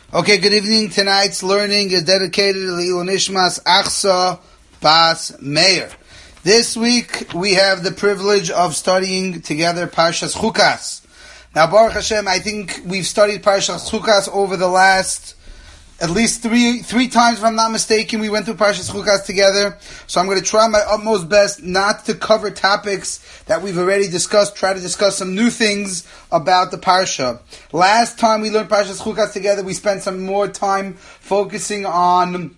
Okay, good evening. Tonight's learning is dedicated to Le'ilui Nishmas Achsa Bas Meir. This week we have the privilege of studying together Parshas Chukas. Now, Baruch Hashem, I think we've studied Parshas Chukas over the last at least three times, if I'm not mistaken. We went through Parshas Chukas together. So I'm going to try my utmost best not to cover topics that we've already discussed, try to discuss some new things about the Parsha. Last time we learned Parshas Chukas together, we spent some more time focusing on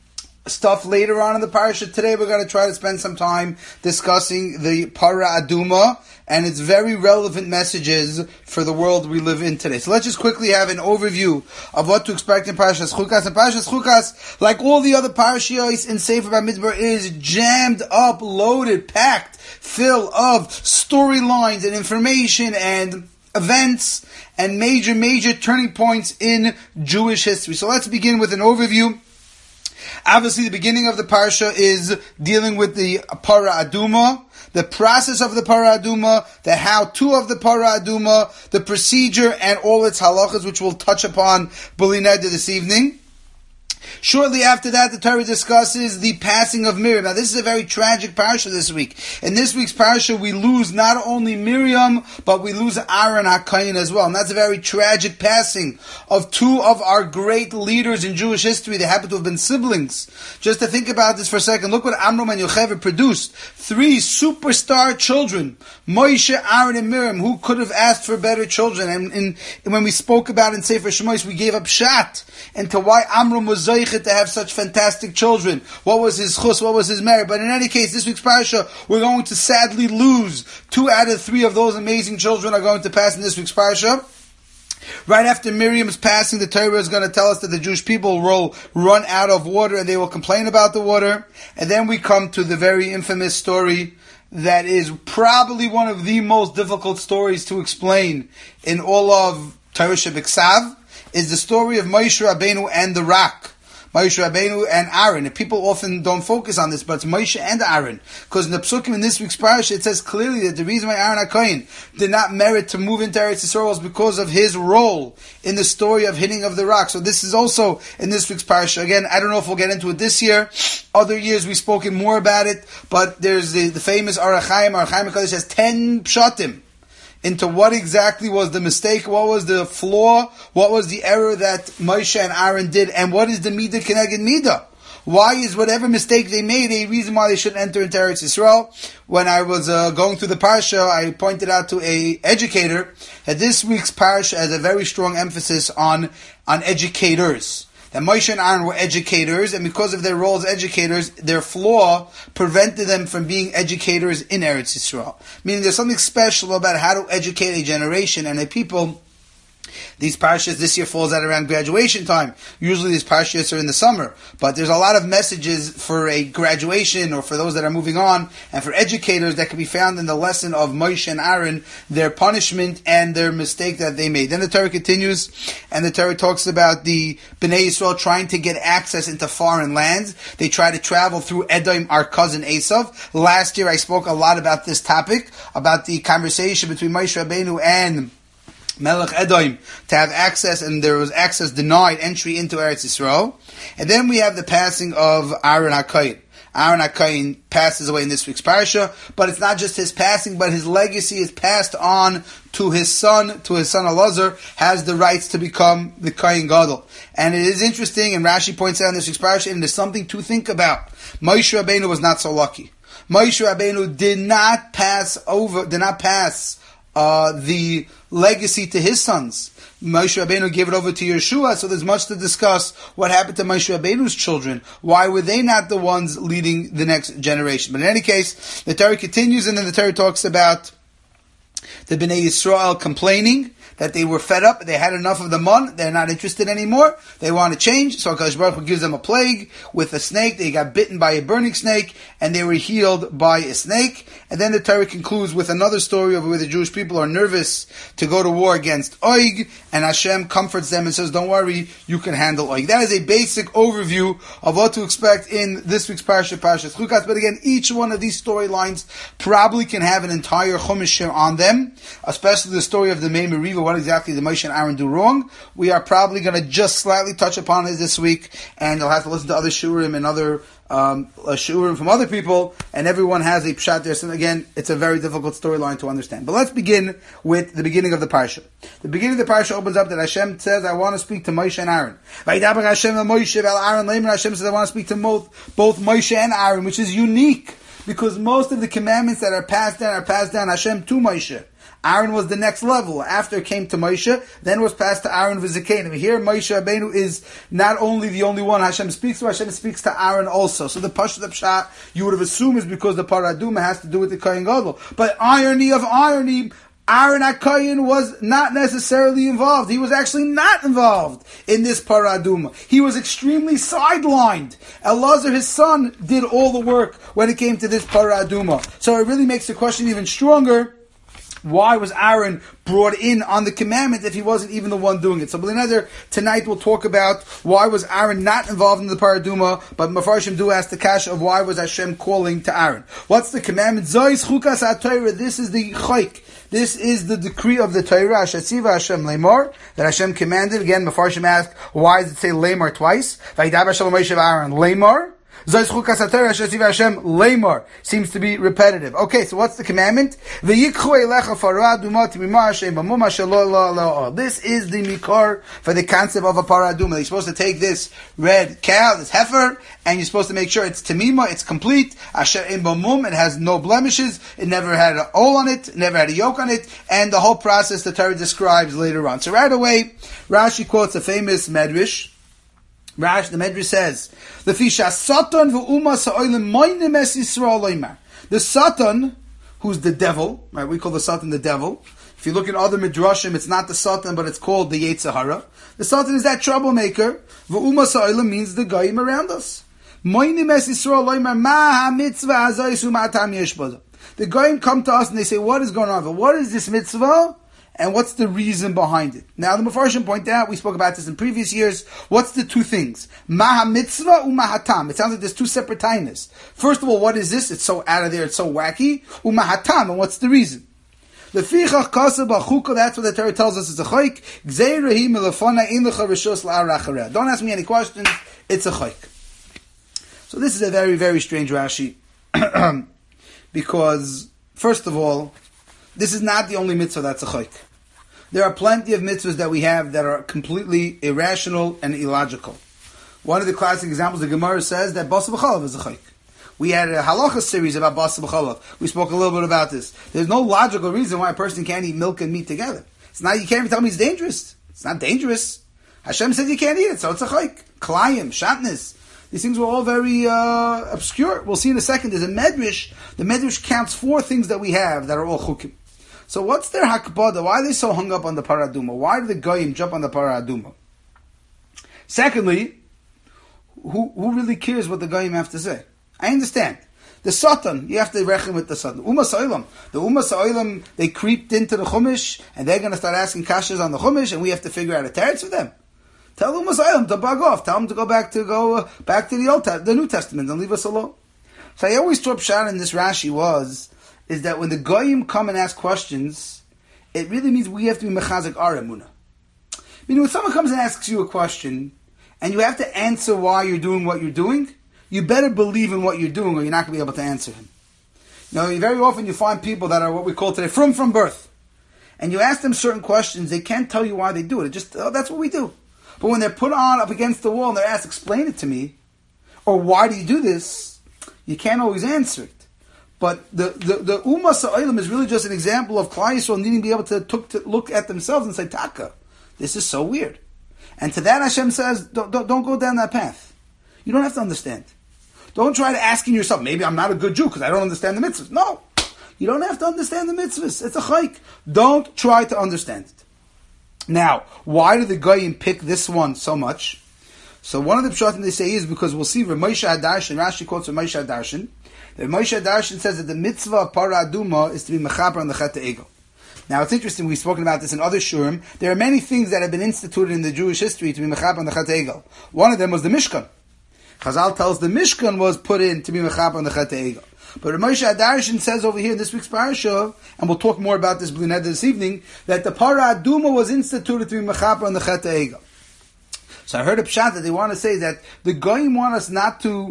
stuff later on in the Parsha. Today we're going to try to spend some time discussing the Para Aduma and its very relevant messages for the world we live in today. So let's just quickly have an overview of what to expect in Parshas Chukas. And Parshas Chukas, like all the other Parashiyos in Sefer Bamidbar, is jammed up, loaded, packed, full of storylines and information and events and major turning points in Jewish history. So let's begin with an overview. Obviously, the beginning of the Parsha is dealing with the Para Aduma, the process of the Para Aduma, the how-to of the Para Aduma, the procedure, and all its halachas, which we'll touch upon B'li Neder this evening. Shortly after that, the Torah discusses the passing of Miriam. Now, this is a very tragic parsha this week. In this week's parsha, we lose not only Miriam, but we lose Aaron HaKohen as well. And that's a very tragic passing of two of our great leaders in Jewish history. They happen to have been siblings. Just to think about this for a second, look what Amram and Yocheved produced. Three superstar children, Moshe, Aaron, and Miriam. Who could have asked for better children? And when we spoke about in Sefer Shemos, we gave up shot into why Amram was Zoichet to have such fantastic children. What was his chus? What was his merit? But in any case, this week's parsha, we're going to sadly lose 2 out of 3 of those amazing children are going to pass in this week's parsha. Right after Miriam's passing, the Torah is going to tell us that the Jewish people will run out of water and they will complain about the water. And then we come to the very infamous story that is probably one of the most difficult stories to explain in all of Torah Shebiksav, is the story of Moshe Rabbeinu and the rock. Moshe Rabbeinu and Aaron. And people often don't focus on this, but it's Moshe and Aaron. Because in the Psukim in this week's parasha, it says clearly that the reason why Aaron HaKohen did not merit to move into Eretz Yisrael was because of his role in the story of hitting of the rock. So this is also in this week's parasha. Again, I don't know if we'll get into it this year. Other years we've spoken more about it, but there's the famous Orach Chaim. Orach Chaim HaKadosh has 10 pshatim into what exactly was the mistake, what was the flaw, what was the error that Moshe and Aaron did, and what is the midah keneged midah. Why is whatever mistake they made a reason why they shouldn't enter into Eretz Yisrael? When I was going through the parsha, I pointed out to an educator that this week's parsha has a very strong emphasis on educators. That Moshe and Aaron were educators, and because of their role as educators, their flaw prevented them from being educators in Eretz Yisrael. Meaning there's something special about how to educate a generation and a people. These parashas this year falls out around graduation time. Usually these parashas are in the summer. But there's a lot of messages for a graduation or for those that are moving on and for educators that can be found in the lesson of Moshe and Aaron, their punishment and their mistake that they made. Then the Torah continues and the Torah talks about the Bnei Yisrael trying to get access into foreign lands. They try to travel through Edom, our cousin Esav. Last year I spoke a lot about this topic, about the conversation between Moshe Rabbeinu and Melech Edom to have access, and there was access denied entry into Eretz Yisrael. And then we have the passing of Aaron HaKohen. Aaron HaKohen passes away in this week's parasha, but it's not just his passing, but his legacy is passed on to his son Elazar, has the rights to become the Kohen Gadol. And it is interesting, and Rashi points out in this week's parasha, and there's something to think about. Moshe Rabbeinu was not so lucky. Moshe Rabbeinu did not pass the legacy to his sons. Moshe Rabbeinu gave it over to Yeshua, so there's much to discuss what happened to Moshe Rabbeinu's children. Why were they not the ones leading the next generation? But in any case, the Torah continues, and then the Torah talks about the Bnei Yisrael complaining that they were fed up, they had enough of the mun, they're not interested anymore, they want to change, so HaKadosh Baruch Hu gives them a plague with a snake, they got bitten by a burning snake, and they were healed by a snake. And then the Torah concludes with another story of where the Jewish people are nervous to go to war against Og, and Hashem comforts them and says, don't worry, you can handle Og. That is a basic overview of what to expect in this week's Parashat Chukas. But again, each one of these storylines probably can have an entire Chumash on them, especially the story of the Mei Meriva, what exactly did Moshe and Aaron do wrong. We are probably going to just slightly touch upon it this week, and you'll have to listen to other shurim and other shurim from other people, and everyone has a pshat there. So again, it's a very difficult storyline to understand. But let's begin with the beginning of the parsha. The beginning of the parsha opens up that Hashem says, I want to speak to Moshe and Aaron. Hashem says, I want to speak to both Moshe and Aaron, which is unique, because most of the commandments that are passed down Hashem to Moshe. Aaron was the next level. After it came to Moshe, then was passed to Aaron v'Zikanim. Here, Moshe Rabbeinu is not only the only one Hashem speaks to, Hashem speaks to Aaron also. So the Pashat of Pshat, you would have assumed, is because the Paraduma has to do with the Kohen Gadol. But irony of irony, Aaron HaKohen was not necessarily involved. He was actually not involved in this Paraduma. He was extremely sidelined. Elazar, his son, did all the work when it came to this Paraduma. So it really makes the question even stronger. Why was Aaron brought in on the commandment if he wasn't even the one doing it? So tonight we'll talk about why was Aaron not involved in the Paraduma, but Mefarshim do ask the kasha of why was Hashem calling to Aaron. What's the commandment? Zois chukas ha-Torah. This is the chayk. This is the decree of the Torah. Hashatziva Hashem lemor, that Hashem commanded. Again, Mefarshim ask, why does it say lemor twice? Vayidab Hashem Moshe Aaron lemor. Seems to be repetitive. Okay, so what's the commandment? This is the mikor for the concept of a paraduma. You're supposed to take this red cow, this heifer, and you're supposed to make sure it's tamima, it's complete. It has no blemishes. It never had an ol on it, never had a yoke on it, and the whole process the Torah describes later on. So right away, Rashi quotes a famous medrash. The Medrash says, the Satan, who's the devil, right? We call the Satan the devil. If you look in other Midrashim, it's not the Satan, but it's called the Yetzer Hara. The Satan is that troublemaker. V'uma sa'olim means the goyim around us. The goyim come to us and they say, what is going on? What is this mitzvah? And what's the reason behind it? Now, the Mefarshim point out, we spoke about this in previous years, what's the two things? Maha mitzvah u'mahatam. It sounds like there's two separate tainas. First of all, what is this? It's so out of there, it's so wacky. U'mahatam, and what's the reason? Lefichach kaseh b'chuka, that's what the Torah tells us, it's a chayk. Gzeirahi milafona in lecha rishus la'arachareh. Don't ask me any questions, it's a chayk. So this is a very, very strange Rashi. Because, first of all, this is not the only mitzvah that's a chayk. There are plenty of mitzvahs that we have that are completely irrational and illogical. One of the classic examples, the Gemara says that Basa B'chalav is a chayk. We had a halacha series about Basa B'chalav. We spoke a little bit about this. There's no logical reason why a person can't eat milk and meat together. It's not, you can't even tell me it's dangerous. It's not dangerous. Hashem said you can't eat it, so it's a chayk. Klayim, shatnez. These things were all very obscure. We'll see in a second. There's a medrash. The medrash counts 4 things that we have that are all chukim. So what's their hakbada? Why are they so hung up on the paraduma? Why do the goyim jump on the paraduma? Secondly, who really cares what the goyim have to say? I understand. The Satan, you have to reckon with the Satan. The Ummah Sa'olam, they creeped into the Chumash, and they're going to start asking kashas on the Chumash, and we have to figure out a teretz for them. Tell the Ummah Sa'olam to bug off. Tell them to go back to the New Testament and leave us alone. So I always thought pshat in this Rashi is that when the goyim come and ask questions, it really means we have to be mechazik our emunah. Meaning when someone comes and asks you a question, and you have to answer why you're doing what you're doing, you better believe in what you're doing or you're not going to be able to answer him. You know, very often you find people that are what we call today from birth. And you ask them certain questions, they can't tell you why they do it. That's what we do. But when they're put up against the wall and they're asked, explain it to me, or why do you do this, you can't always answer it. But the Ummah Sa'olam is really just an example of Klal Yisrael needing to be able to look at themselves and say, Taka, this is so weird. And to that Hashem says, don't go down that path. You don't have to understand. Don't try to asking yourself, maybe I'm not a good Jew because I don't understand the mitzvahs. No. You don't have to understand the mitzvahs. It's a chayk. Don't try to understand it. Now, why do the Goyim pick this one so much? So one of the pshatim they say is because we'll see Moshe Hadarshan, Rashi quotes Moshe Hadarshan. Moshe Hadarshan says that the mitzvah of paraduma is to be mechaper on the chet egel. Now it's interesting, we've spoken about this in other shurim. There are many things that have been instituted in the Jewish history to be mechaper on the chet egel. One of them was the Mishkan. Chazal tells the Mishkan was put in to be mechaper on the chet egel. But Moshe Adarshan says over here in this week's parasha, and we'll talk more about this Bli Neder this evening, that the Para Aduma was instituted to be mechaper on the Chet Ha'egel. So I heard a pshat that they want to say that the Goyim want us not to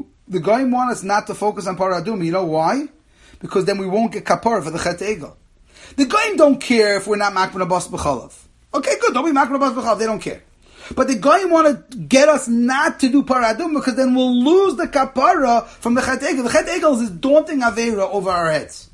focus on Para Aduma. You know why? Because then we won't get kapara for the Chet Ha'egel. The Goyim don't care if we're not makban abas b'chalav. Okay, good. Don't be makban abas b'chalav. They don't care. But the Goyim want to get us not to do Para Aduma because then we'll lose the kapara from the Chet Ha'egel. The Chet Ha'egel is this daunting aveira over our heads.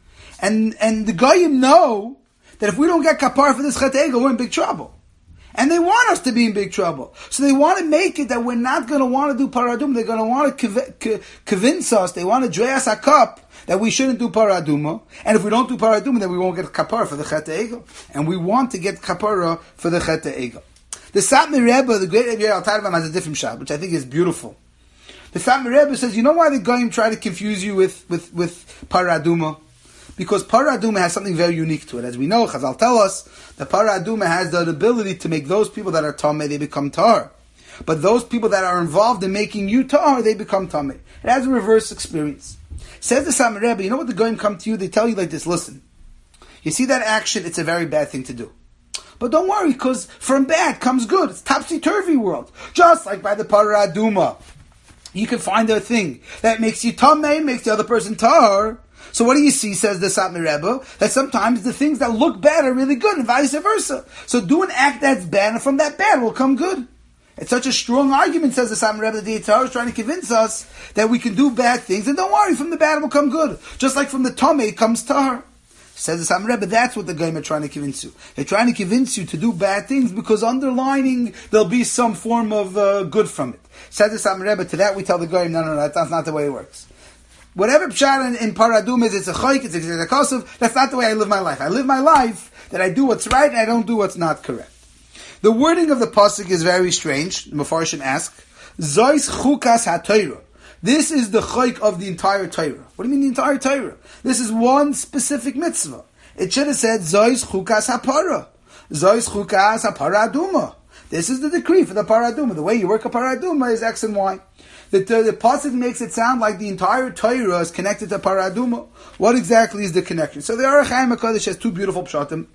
And the Goyim know that if we don't get kapara for this Chet Ha'egel, we're in big trouble. And they want us to be in big trouble. So they want to make it that we're not going to want to do Para Aduma. They're going to want to convince us, they want to dray us a cup that we shouldn't do Para Aduma. And if we don't do Para Aduma, then we won't get kapara for the Chet Ha'egel. And we want to get kapara for the Chet Ha'egel. The Satmar Rebbe, the great Rebbe Al-Tarvam, has a different shot, which I think is beautiful. The Satmar Rebbe says, you know why the Goyim try to confuse you with Para Aduma? Because Para Aduma has something very unique to it. As we know, Chazal tell us that Para Aduma has the ability to make those people that are Tameh, they become Tar. But those people that are involved in making you Tar, they become Tameh. It has a reverse experience. Says the Satmar Rebbe, you know what the Goyim come to you? They tell you like this, listen, you see that action, it's a very bad thing to do. But don't worry, because from bad comes good. It's topsy-turvy world. Just like by the Para Aduma, you can find a thing that makes you Tameh, makes the other person Tar. So what do you see, says the Satmar Rebbe, that sometimes the things that look bad are really good and vice versa. So do an act that's bad and from that bad will come good. It's such a strong argument, says the Satmar Rebbe, that the Yetzer Hara is trying to convince us that we can do bad things and don't worry, from the bad will come good. Just like from the Tameh comes Tahar. Says the Satmar Rebbe, that's what the Goyim are trying to convince you. They're trying to convince you to do bad things because underlining there'll be some form of good from it. Says the Satmar Rebbe, to that we tell the Goyim, no, that's not the way it works. Whatever pshat in Para Aduma is, it's a chayk, it's a kosov, that's not the way I live my life. I live my life that I do what's right and I don't do what's not correct. The wording of the pasuk is very strange. The Mefarshim ask, Zois chukas ha-Torah. This is the chayk of the entire Torah. What do you mean the entire Torah? This is one specific mitzvah. It should have said, Zois chukas ha-Para. Zois chukas ha-Para Aduma. This is the decree for the Para Aduma. The way you work a Para Aduma is X and Y. The pasuk makes it sound like the entire Torah is connected to Para Aduma. What exactly is the connection? So the Orach Chaim HaKadosh has two beautiful pshatim.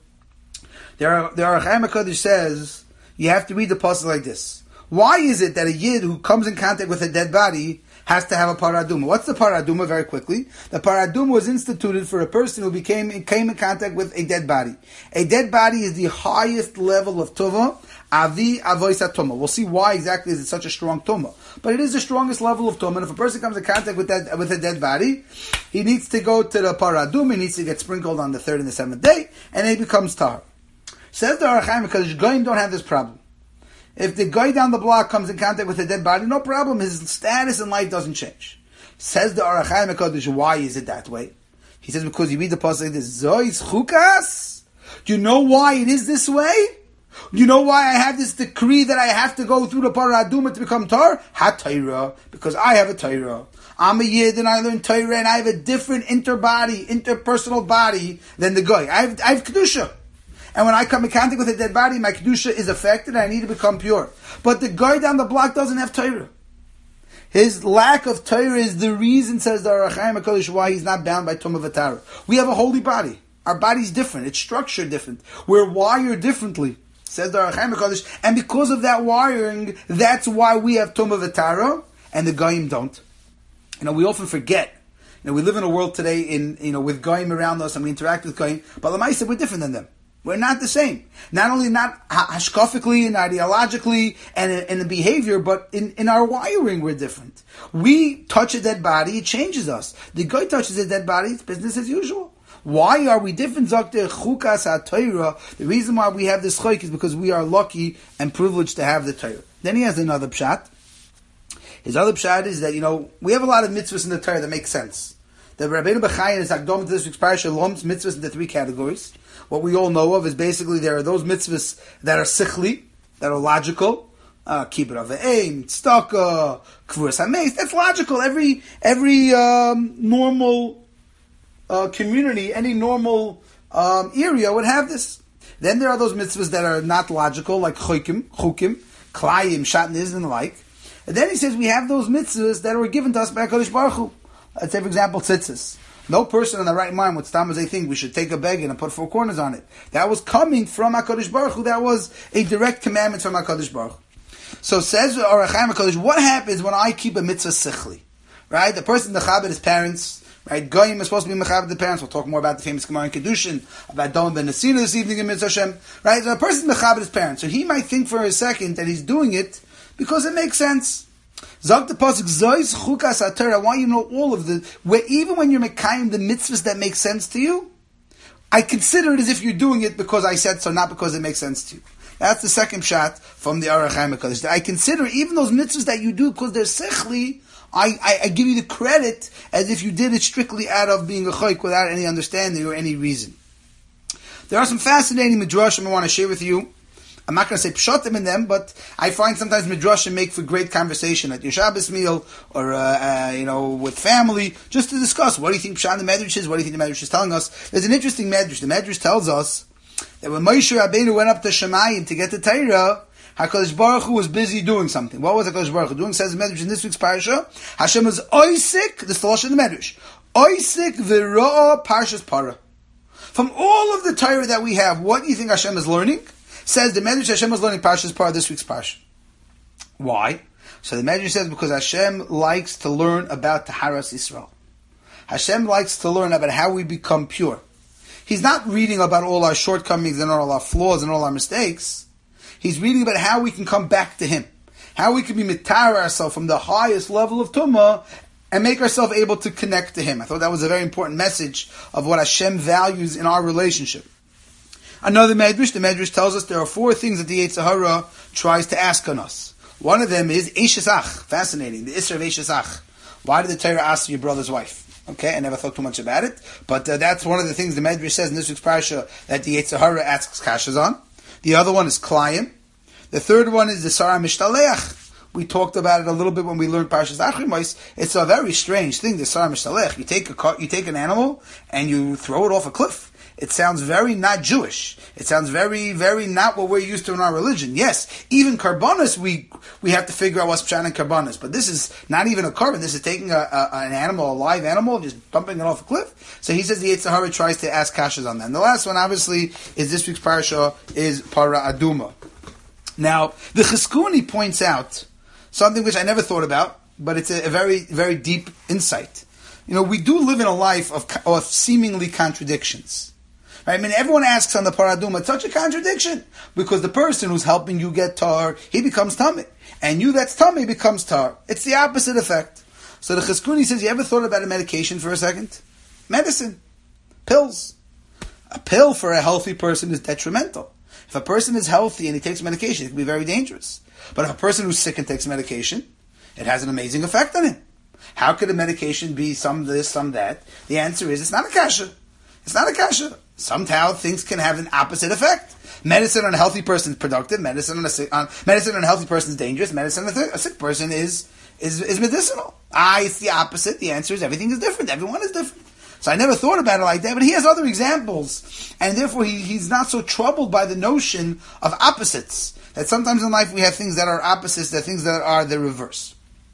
The Orach Chaim HaKadosh says, you have to read the pasuk like this. Why is it that a Yid who comes in contact with a dead body has to have a Para Aduma? What's the Para Aduma? Very quickly. The Para Aduma was instituted for a person who came in contact with a dead body. A dead body is the highest level of Tova. Avi avoisa toma. We'll see why exactly is it such a strong toma. But it is the strongest level of toma. And if a person comes in contact with a dead body, he needs to go to the Para Aduma, he needs to get sprinkled on the third and the seventh day, and he becomes tar. Says the Orach Chaim, because Goyim don't have this problem. If the guy down the block comes in contact with a dead body, no problem, his status in life doesn't change. Says the Orach Chaim HaKadosh, why is it that way? He says, because you read the pasuk like this, Zois chukas. Do you know why it is this way? You know why I have this decree that I have to go through the Para Aduma to become Tar? Ha-Torah. Because I have a Torah. I'm a Yid and I learn Torah and I have a different interpersonal body than the guy. I have Kedusha. And when I come in contact with a dead body, my Kedusha is affected and I need to become pure. But the guy down the block doesn't have Torah. His lack of Torah is the reason, says the Orach Chaim HaKadosh, why he's not bound by Tumah V'Tara. We have a holy body. Our body's different. It's structured different. We're wired differently. Says the Orach Chaim HaKadosh, and because of that wiring, that's why we have Tumah V'Tara, and the Goyim don't. We often forget. We live in a world today with Goyim around us, and we interact with Goyim, but L'maisa, we're different than them. We're not the same. Not only not hashkafically and ideologically and in the behavior, but in our wiring, we're different. We touch a dead body, it changes us. The Goy touches a dead body, it's business as usual. Why are we different? Zakter chukas ha-Torah. The reason why we have this chayk is because we are lucky and privileged to have the Torah. Then he has another pshat. His other pshat is that, we have a lot of mitzvahs in the Torah that make sense. The Rabbeinu Bechai in his Akdom to this week's parasha lumps mitzvahs into three categories. What we all know of is basically there are those mitzvahs that are sichli, that are logical. Kibbur Avim, Tzedakah, Kvuras HaMeis. That's logical. Every normal community, any normal area would have this. Then there are those mitzvahs that are not logical, like chukim, klayim, shatnez, and the like. And then he says we have those mitzvahs that were given to us by HaKadosh Baruch Hu, Let's say, for example, tzitzis. No person in the right mind would stop as they think we should take a beggar and put 4 corners on it. That was coming from HaKadosh Baruch Hu. That was a direct commandment from HaKadosh Baruch Hu. So says Or HaChaim HaKadosh, what happens when I keep a mitzvah sichli? Right? The person mechabed his parents. Right? Goyim is supposed to be mechabed the parents. We'll talk more about the famous Gemara in Kedushin, about Don ben Nesina this evening in Mitzvah Hashem. Right? So a person mechabed his parents. So he might think for a second that he's doing it because it makes sense. Zog the pasuk zois chukas haTorah. I want you to know all of the where even when you're mekayim the mitzvahs that make sense to you, I consider it as if you're doing it because I said so, not because it makes sense to you. That's the second shot from the Or HaChaim HaKadosh. I consider even those mitzvahs that you do because they're sechli, I give you the credit as if you did it strictly out of being a chayk without any understanding or any reason. There are some fascinating midrashim I want to share with you. I'm not going to say pshatim in them, but I find sometimes midrashim make for great conversation at your Shabbos meal or with family, just to discuss what do you think pshat in the medrash is, what do you think the medrash is telling us. There's an interesting medrash. The medrash tells us that when Moshe Rabbeinu went up to Shemayim to get the Torah, HaKadosh Baruch Hu was busy doing something. What was HaKadosh Baruch Hu doing? Says the medrash in this week's parasha, Hashem was oisik, this is the lashon in the medrash, oisik v'ro'a parshas para. From all of the Torah that we have, what do you think Hashem is learning? Says the Medrash Hashem was learning Parshas Parah this week's Parsha. Why? So the Medrash says because Hashem likes to learn about Taharas Yisrael. Hashem likes to learn about how we become pure. He's not reading about all our shortcomings and all our flaws and all our mistakes. He's reading about how we can come back to Him. How we can be mitar ourselves from the highest level of Tumah and make ourselves able to connect to Him. I thought that was a very important message of what Hashem values in our relationship. Another medrash, the medrash tells us there are 4 things that the Yetzer Hara tries to ask on us. One of them is Eishesach. Fascinating. The Isra of Eishesach. Why did the Torah ask your brother's wife? Okay, I never thought too much about it, but that's one of the things the medrash says in this week's parasha that the Yetzer Hara asks kashas on. The other one is Klayim. The third one is the Sarah Mishtaleach. We talked about it a little bit when we learned Parshas Achrimos. It's a very strange thing, the Sarah Mishtaleach. You take an animal and you throw it off a cliff. It sounds very not Jewish. It sounds very, very not what we're used to in our religion. Yes, even karbanos, we have to figure out what's pshat in karbanos. But this is not even a carbon. This is taking an animal, a live animal, just dumping it off a cliff. So he says the Yetzer Hara tries to ask kashas on that. And the last one, obviously, is this week's parasha, is Para Aduma. Now, the Chizkuni points out something which I never thought about, but it's a very, very deep insight. We do live in a life of seemingly contradictions. Right? I mean, everyone asks on the Paraduma, it's such a contradiction. Because the person who's helping you get tar, he becomes tummy. And you that's tummy becomes tar. It's the opposite effect. So the Chizkuni says, you ever thought about a medication for a second? Medicine. Pills. A pill for a healthy person is detrimental. If a person is healthy and he takes medication, it can be very dangerous. But if a person who's sick and takes medication, it has an amazing effect on him. How could a medication be some this, some that? The answer is, it's not a kasha. It's not a kasha. Somehow things can have an opposite effect. Medicine on a healthy person is productive. Medicine on a healthy person is dangerous. Medicine on a sick person is medicinal. It's the opposite. The answer is everything is different. Everyone is different. So I never thought about it like that, but he has other examples. And therefore he's not so troubled by the notion of opposites. That sometimes in life we have things that are opposites, that things that are the reverse.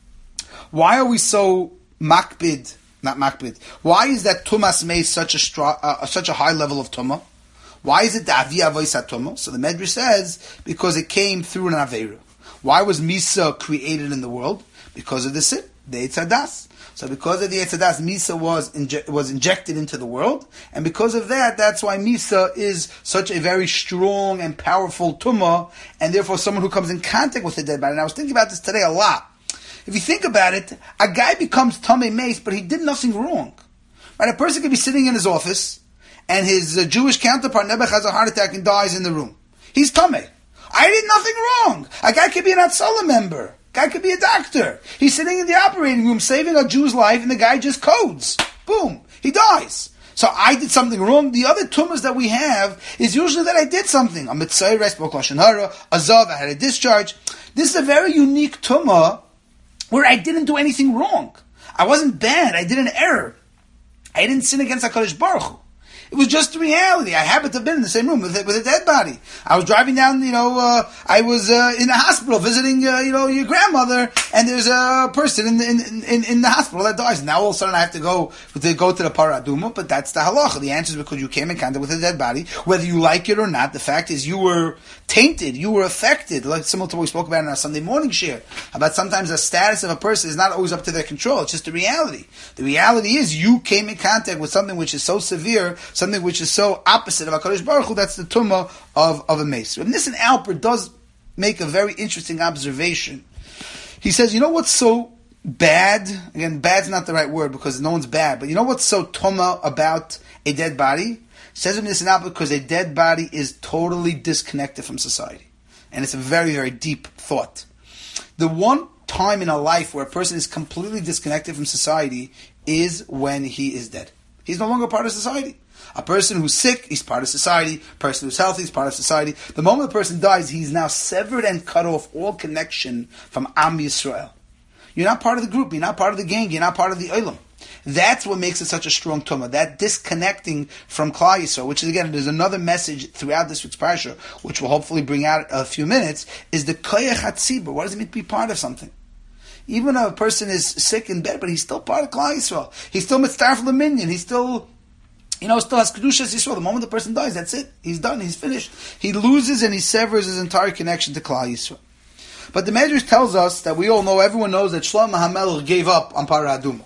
Why are we so makbid? Not makbid. Why is that tumas mei such a high level of tumah? Why is it the avi avois tumah? So the Medrash says because it came through an aveira. Why was Misa created in the world? Because of the sin, the Eitz Hadas. So because of the Eitz Hadas, Misa was injected into the world, and because of that, that's why Misa is such a very strong and powerful tumah, and therefore someone who comes in contact with the dead body. And I was thinking about this today a lot. If you think about it, a guy becomes Tamei Meis, but he did nothing wrong. Right? A person could be sitting in his office, and his Jewish counterpart, Nebuch, has a heart attack and dies in the room. He's Tamei. I did nothing wrong. A guy could be an Hatzalah member. A guy could be a doctor. He's sitting in the operating room saving a Jew's life, and the guy just codes. Boom. He dies. So I did something wrong. The other tumas that we have is usually that I did something. A mitzvah, spoke lashon hara, a zav, I had a discharge. This is a very unique tumah where I didn't do anything wrong. I wasn't bad. I did an error. I didn't sin against HaKadosh Baruch Hu. It was just the reality. I happened to have been in the same room with a dead body. I was driving down, I was in a hospital visiting, your grandmother, and there's a person in the hospital that dies. Now all of a sudden I have to go to the paraduma, but that's the halacha. The answer is because you came in contact with a dead body, whether you like it or not. The fact is you were tainted, you were affected, like similar to what we spoke about in our Sunday morning share, about sometimes the status of a person is not always up to their control. It's just the reality. The reality is you came in contact with something which is so severe, something which is so opposite of HaKadosh Baruch Hu. That's the tumah of a mace. And Nissen Alper does make a very interesting observation. He says, you know what's so bad? Again, bad's not the right word because no one's bad, but you know what's so tumah about a dead body? Says him Nissen Alper because a dead body is totally disconnected from society. And it's a very, very deep thought. The one time in a life where a person is completely disconnected from society is when he is dead. He's no longer part of society. A person who's sick, he's part of society. A person who's healthy, he's part of society. The moment a person dies, he's now severed and cut off all connection from Am Yisrael. You're not part of the group, you're not part of the gang, you're not part of the Olam. That's what makes it such a strong tumah. That disconnecting from Klal Yisrael, which is again, there's another message throughout this week's parsha, which we'll hopefully bring out a few minutes, is the koyach hatzibur. What does it mean to be part of something? Even though a person is sick in bed, but he's still part of Klal Yisrael. He's still mitzaref l'minyan. He's still, still has kedushas Yisrael. The moment the person dies, that's it. He's done. He's finished. He loses and he severs his entire connection to Klal Yisrael. But the Medrash tells us that we all know, everyone knows that Shlomo HaMelech gave up on Parah Adumah.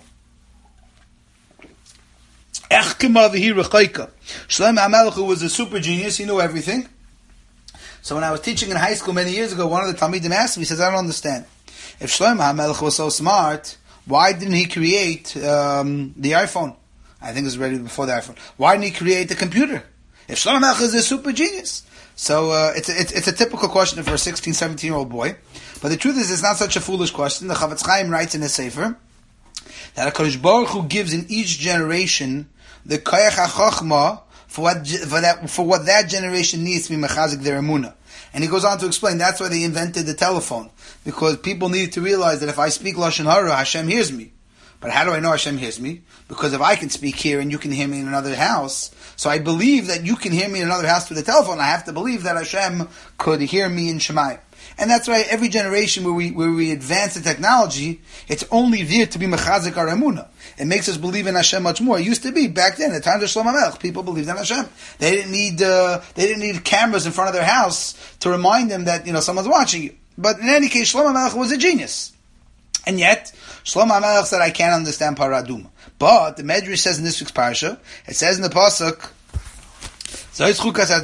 Shlomo HaMelech, who was a super genius, he knew everything. So when I was teaching in high school many years ago, one of the Talmidim asked me, he says, I don't understand. If Shlomo HaMelech was so smart, why didn't he create the iPhone? I think it was already before the iPhone. Why didn't he create the computer? If Shlomo HaMelech is a super genius. So it's a typical question for a 16, 17-year-old boy. But the truth is, it's not such a foolish question. The Chavetz Chaim writes in his Sefer that HaKadosh Baruch Hu gives in each generation the koyach ha-chochma for what that generation needs to be mechazik their emunah. And he goes on to explain that's why they invented the telephone, because people needed to realize that if I speak Lashon Hara, Hashem hears me. But how do I know Hashem hears me? Because if I can speak here and you can hear me in another house, so I believe that you can hear me in another house through the telephone, I have to believe that Hashem could hear me in Shemayim. And that's why every generation where we advance the technology, it's only there to be mechazik our emunah. It makes us believe in Hashem much more. It used to be back then, at the time of Shlomo HaMelech, people believed in Hashem. They didn't need cameras in front of their house to remind them that someone's watching you. But in any case, Shlomo HaMelech was a genius, and yet Shlomo HaMelech said, "I can't understand Parah Adumah." But the Medrash says in this week's parsha, it says in the pasuk, "So it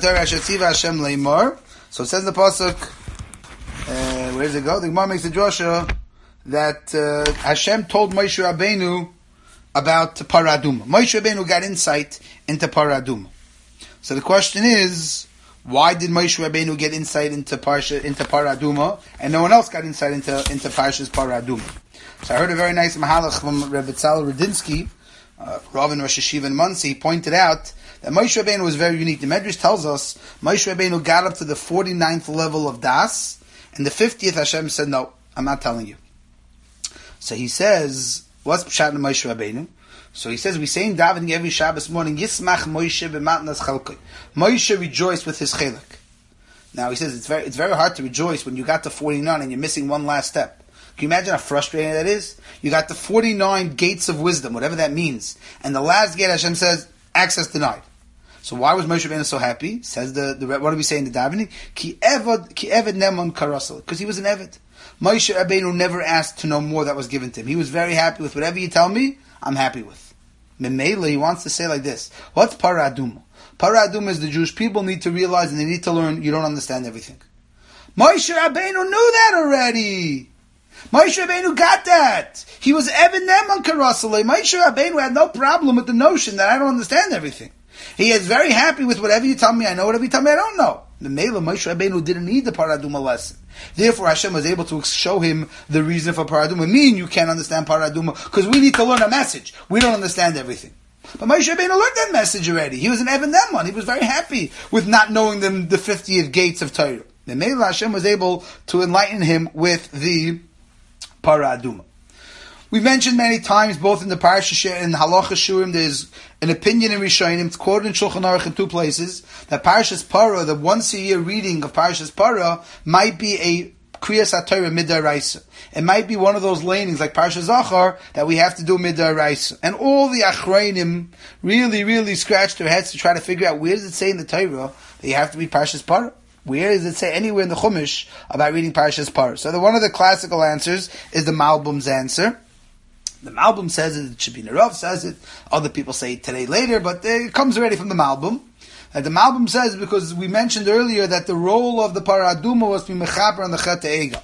says in the pasuk. Where does it go? The Gemara makes the drasha that Hashem told Moshe Rabbeinu about Parah Adumah. Moshe Rabbeinu got insight into Parah Adumah. So the question is, why did Moshe Rabbeinu get insight into Parah Adumah, and no one else got insight into Parshas Parah Adumah? So I heard a very nice mahalach from Rebbe Tzal Rudinsky, Rav in Rosh Hashiva in Muncie. He pointed out that Moshe Rabbeinu was very unique. The Medrash tells us Moshe Rabbeinu got up to the 49th level of Das, and the 50th Hashem said, no, I'm not telling you. So he says, what's Pshat in Moshe Rabbeinu? So he says, we say in davening every Shabbos morning, Yismach Moshe b'matnas chalkoi. Moshe rejoiced with his chelak. Now he says, it's very hard to rejoice when you got to 49 and you're missing one last step. Can you imagine how frustrating that is? You got the 49 gates of wisdom, whatever that means. And the last gate, Hashem says, access denied. So why was Moshe Rabbeinu so happy? Says the what do we say in the davening? Ki eved nemon karasel. Because he was an eved. Moshe Rabbeinu never asked to know more that was given to him. He was very happy with whatever you tell me, I'm happy with. Memela, he wants to say like this. What's Parah Adumah? Parah Adumah is the Jewish people need to realize and they need to learn you don't understand everything. Moshe Rabbeinu knew that already. Moshe Rabbeinu got that. He was Eved Nemon Karasale. Moshe Rabbeinu had no problem with the notion that I don't understand everything. He is very happy with whatever you tell me I know, whatever you tell me I don't know. The Mela, Moshe Rabbeinu didn't need the Parah Adumah lesson. Therefore Hashem was able to show him the reason for Parah Adumah. Me and you can't understand Parah Adumah because we need to learn a message. We don't understand everything. But Moshe Rabbeinu learned that message already. He was an Eved Nemon. He was very happy with not knowing the 50th gates of Torah. The Mela, Hashem was able to enlighten him with the Parah Adumah. We mentioned many times, both in the Parsha and Halacha Shurim, there's an opinion in Rishonim, it's quoted in Shulchan Aruch in two places, that Parshas Parah, the once a year reading of Parshas Parah, might be a Kriyas HaTorah midaraisa. It might be one of those lanings like Parsha Zachar that we have to do midaraisa. And all the Achrayim really scratch their heads to try to figure out where does it say in the Torah that you have to read Parshas Parah? Where does it say anywhere in the Chumash about reading Parshas Parah? So one of the classical answers is the Malbim's answer. The Malbim says it, Shabina Rav says it, other people say it today later, but it comes already from the Malbim. The Malbim says because we mentioned earlier that the role of the Parah Aduma was to be mechaper on the Chet Egel.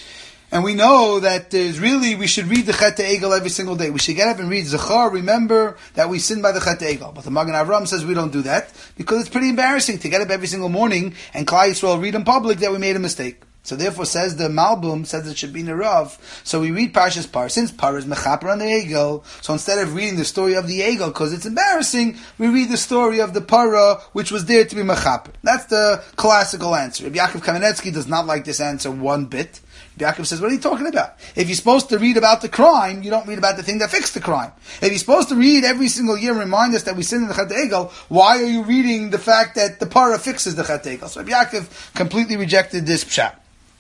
And we know that we should read the Chet Egel every single day. We should get up and read Zachar, remember that we sin by the Chet Egel. But the Magen Avraham says we don't do that because it's pretty embarrassing to get up every single morning and Klal Yisrael read in public that we made a mistake. So therefore, says the Malbim, says it should be Nerav. So we read Parshas Parah. Since Parah is mechaper on the Egel, so instead of reading the story of the Egel, because it's embarrassing, we read the story of the Parah, which was there to be mechaper. That's the classical answer. Rabbi Yaakov Kamenetsky does not like this answer one bit. Rabbi Yaakov says, what are you talking about? If you're supposed to read about the crime, you don't read about the thing that fixed the crime. If you're supposed to read every single year and remind us that we sin in the Chet Egel, why are you reading the fact that the Parah fixes the Chet Egel? So Rabbi Yaakov completely rejected this pshat.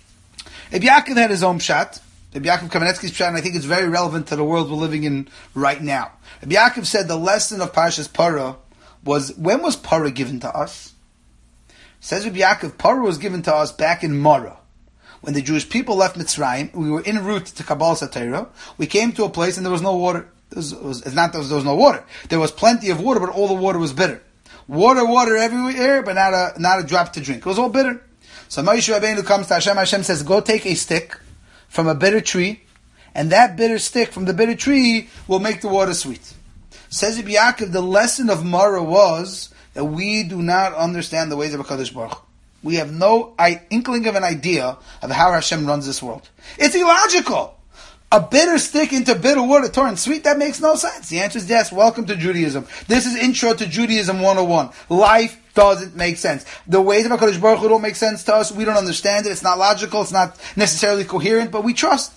Rabbi Yaakov had his own pshat. Rabbi Yaakov Kamenetsky's pshat, and I think it's very relevant to the world we're living in right now. Rabbi Yaakov said the lesson of Parshas Parah was, when was Parah given to us? Says Rabbi Yaakov, Parah was given to us back in Marah. When the Jewish people left Mitzrayim, we were en route to Kabbalas HaTorah. We came to a place and there was no water. It's not that there was no water. There was plenty of water, but all the water was bitter. Water everywhere, but not a drop to drink. It was all bitter. So Moshe Rabbeinu comes to Hashem. Hashem says, go take a stick from a bitter tree, and that bitter stick from the bitter tree will make the water sweet. Says Rabbi Yaakov, the lesson of Marah was that we do not understand the ways of HaKadosh Baruch Hu. We have no inkling of an idea of how Hashem runs this world. It's illogical. A bitter stick into bitter water turned sweet, that makes no sense. The answer is yes. Welcome to Judaism. This is Intro to Judaism 101. Life doesn't make sense. The ways of HaKadosh Baruch Hu don't make sense to us. We don't understand it. It's not logical. It's not necessarily coherent, but we trust.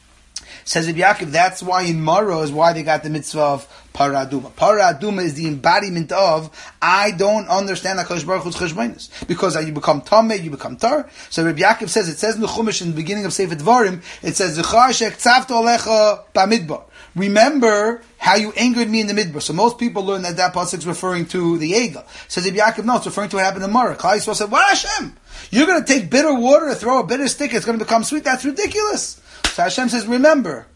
Says Rabbi Yaakov, that's why in Marah is why they got the mitzvah of Parah Aduma. Parah Aduma is the embodiment of, I don't understand HaKadosh Baruch Hu's cheshbonos. Because you become Tameh, you become Tar. So Rabbi Yaakov says, it says in the Chumash in the beginning of Sefer Dvarim, it says, Zechar she'ktzavto alecha b'midbar. Remember how you angered me in the midbar. So most people learn that pasuk is referring to the Egel. Says Rabbi Yaakov, no, it's referring to what happened in Marah. Klal Yisrael said, what Hashem? You're going to take bitter water, throw a bitter stick, it's going to become sweet? That's ridiculous. So Hashem says, remember,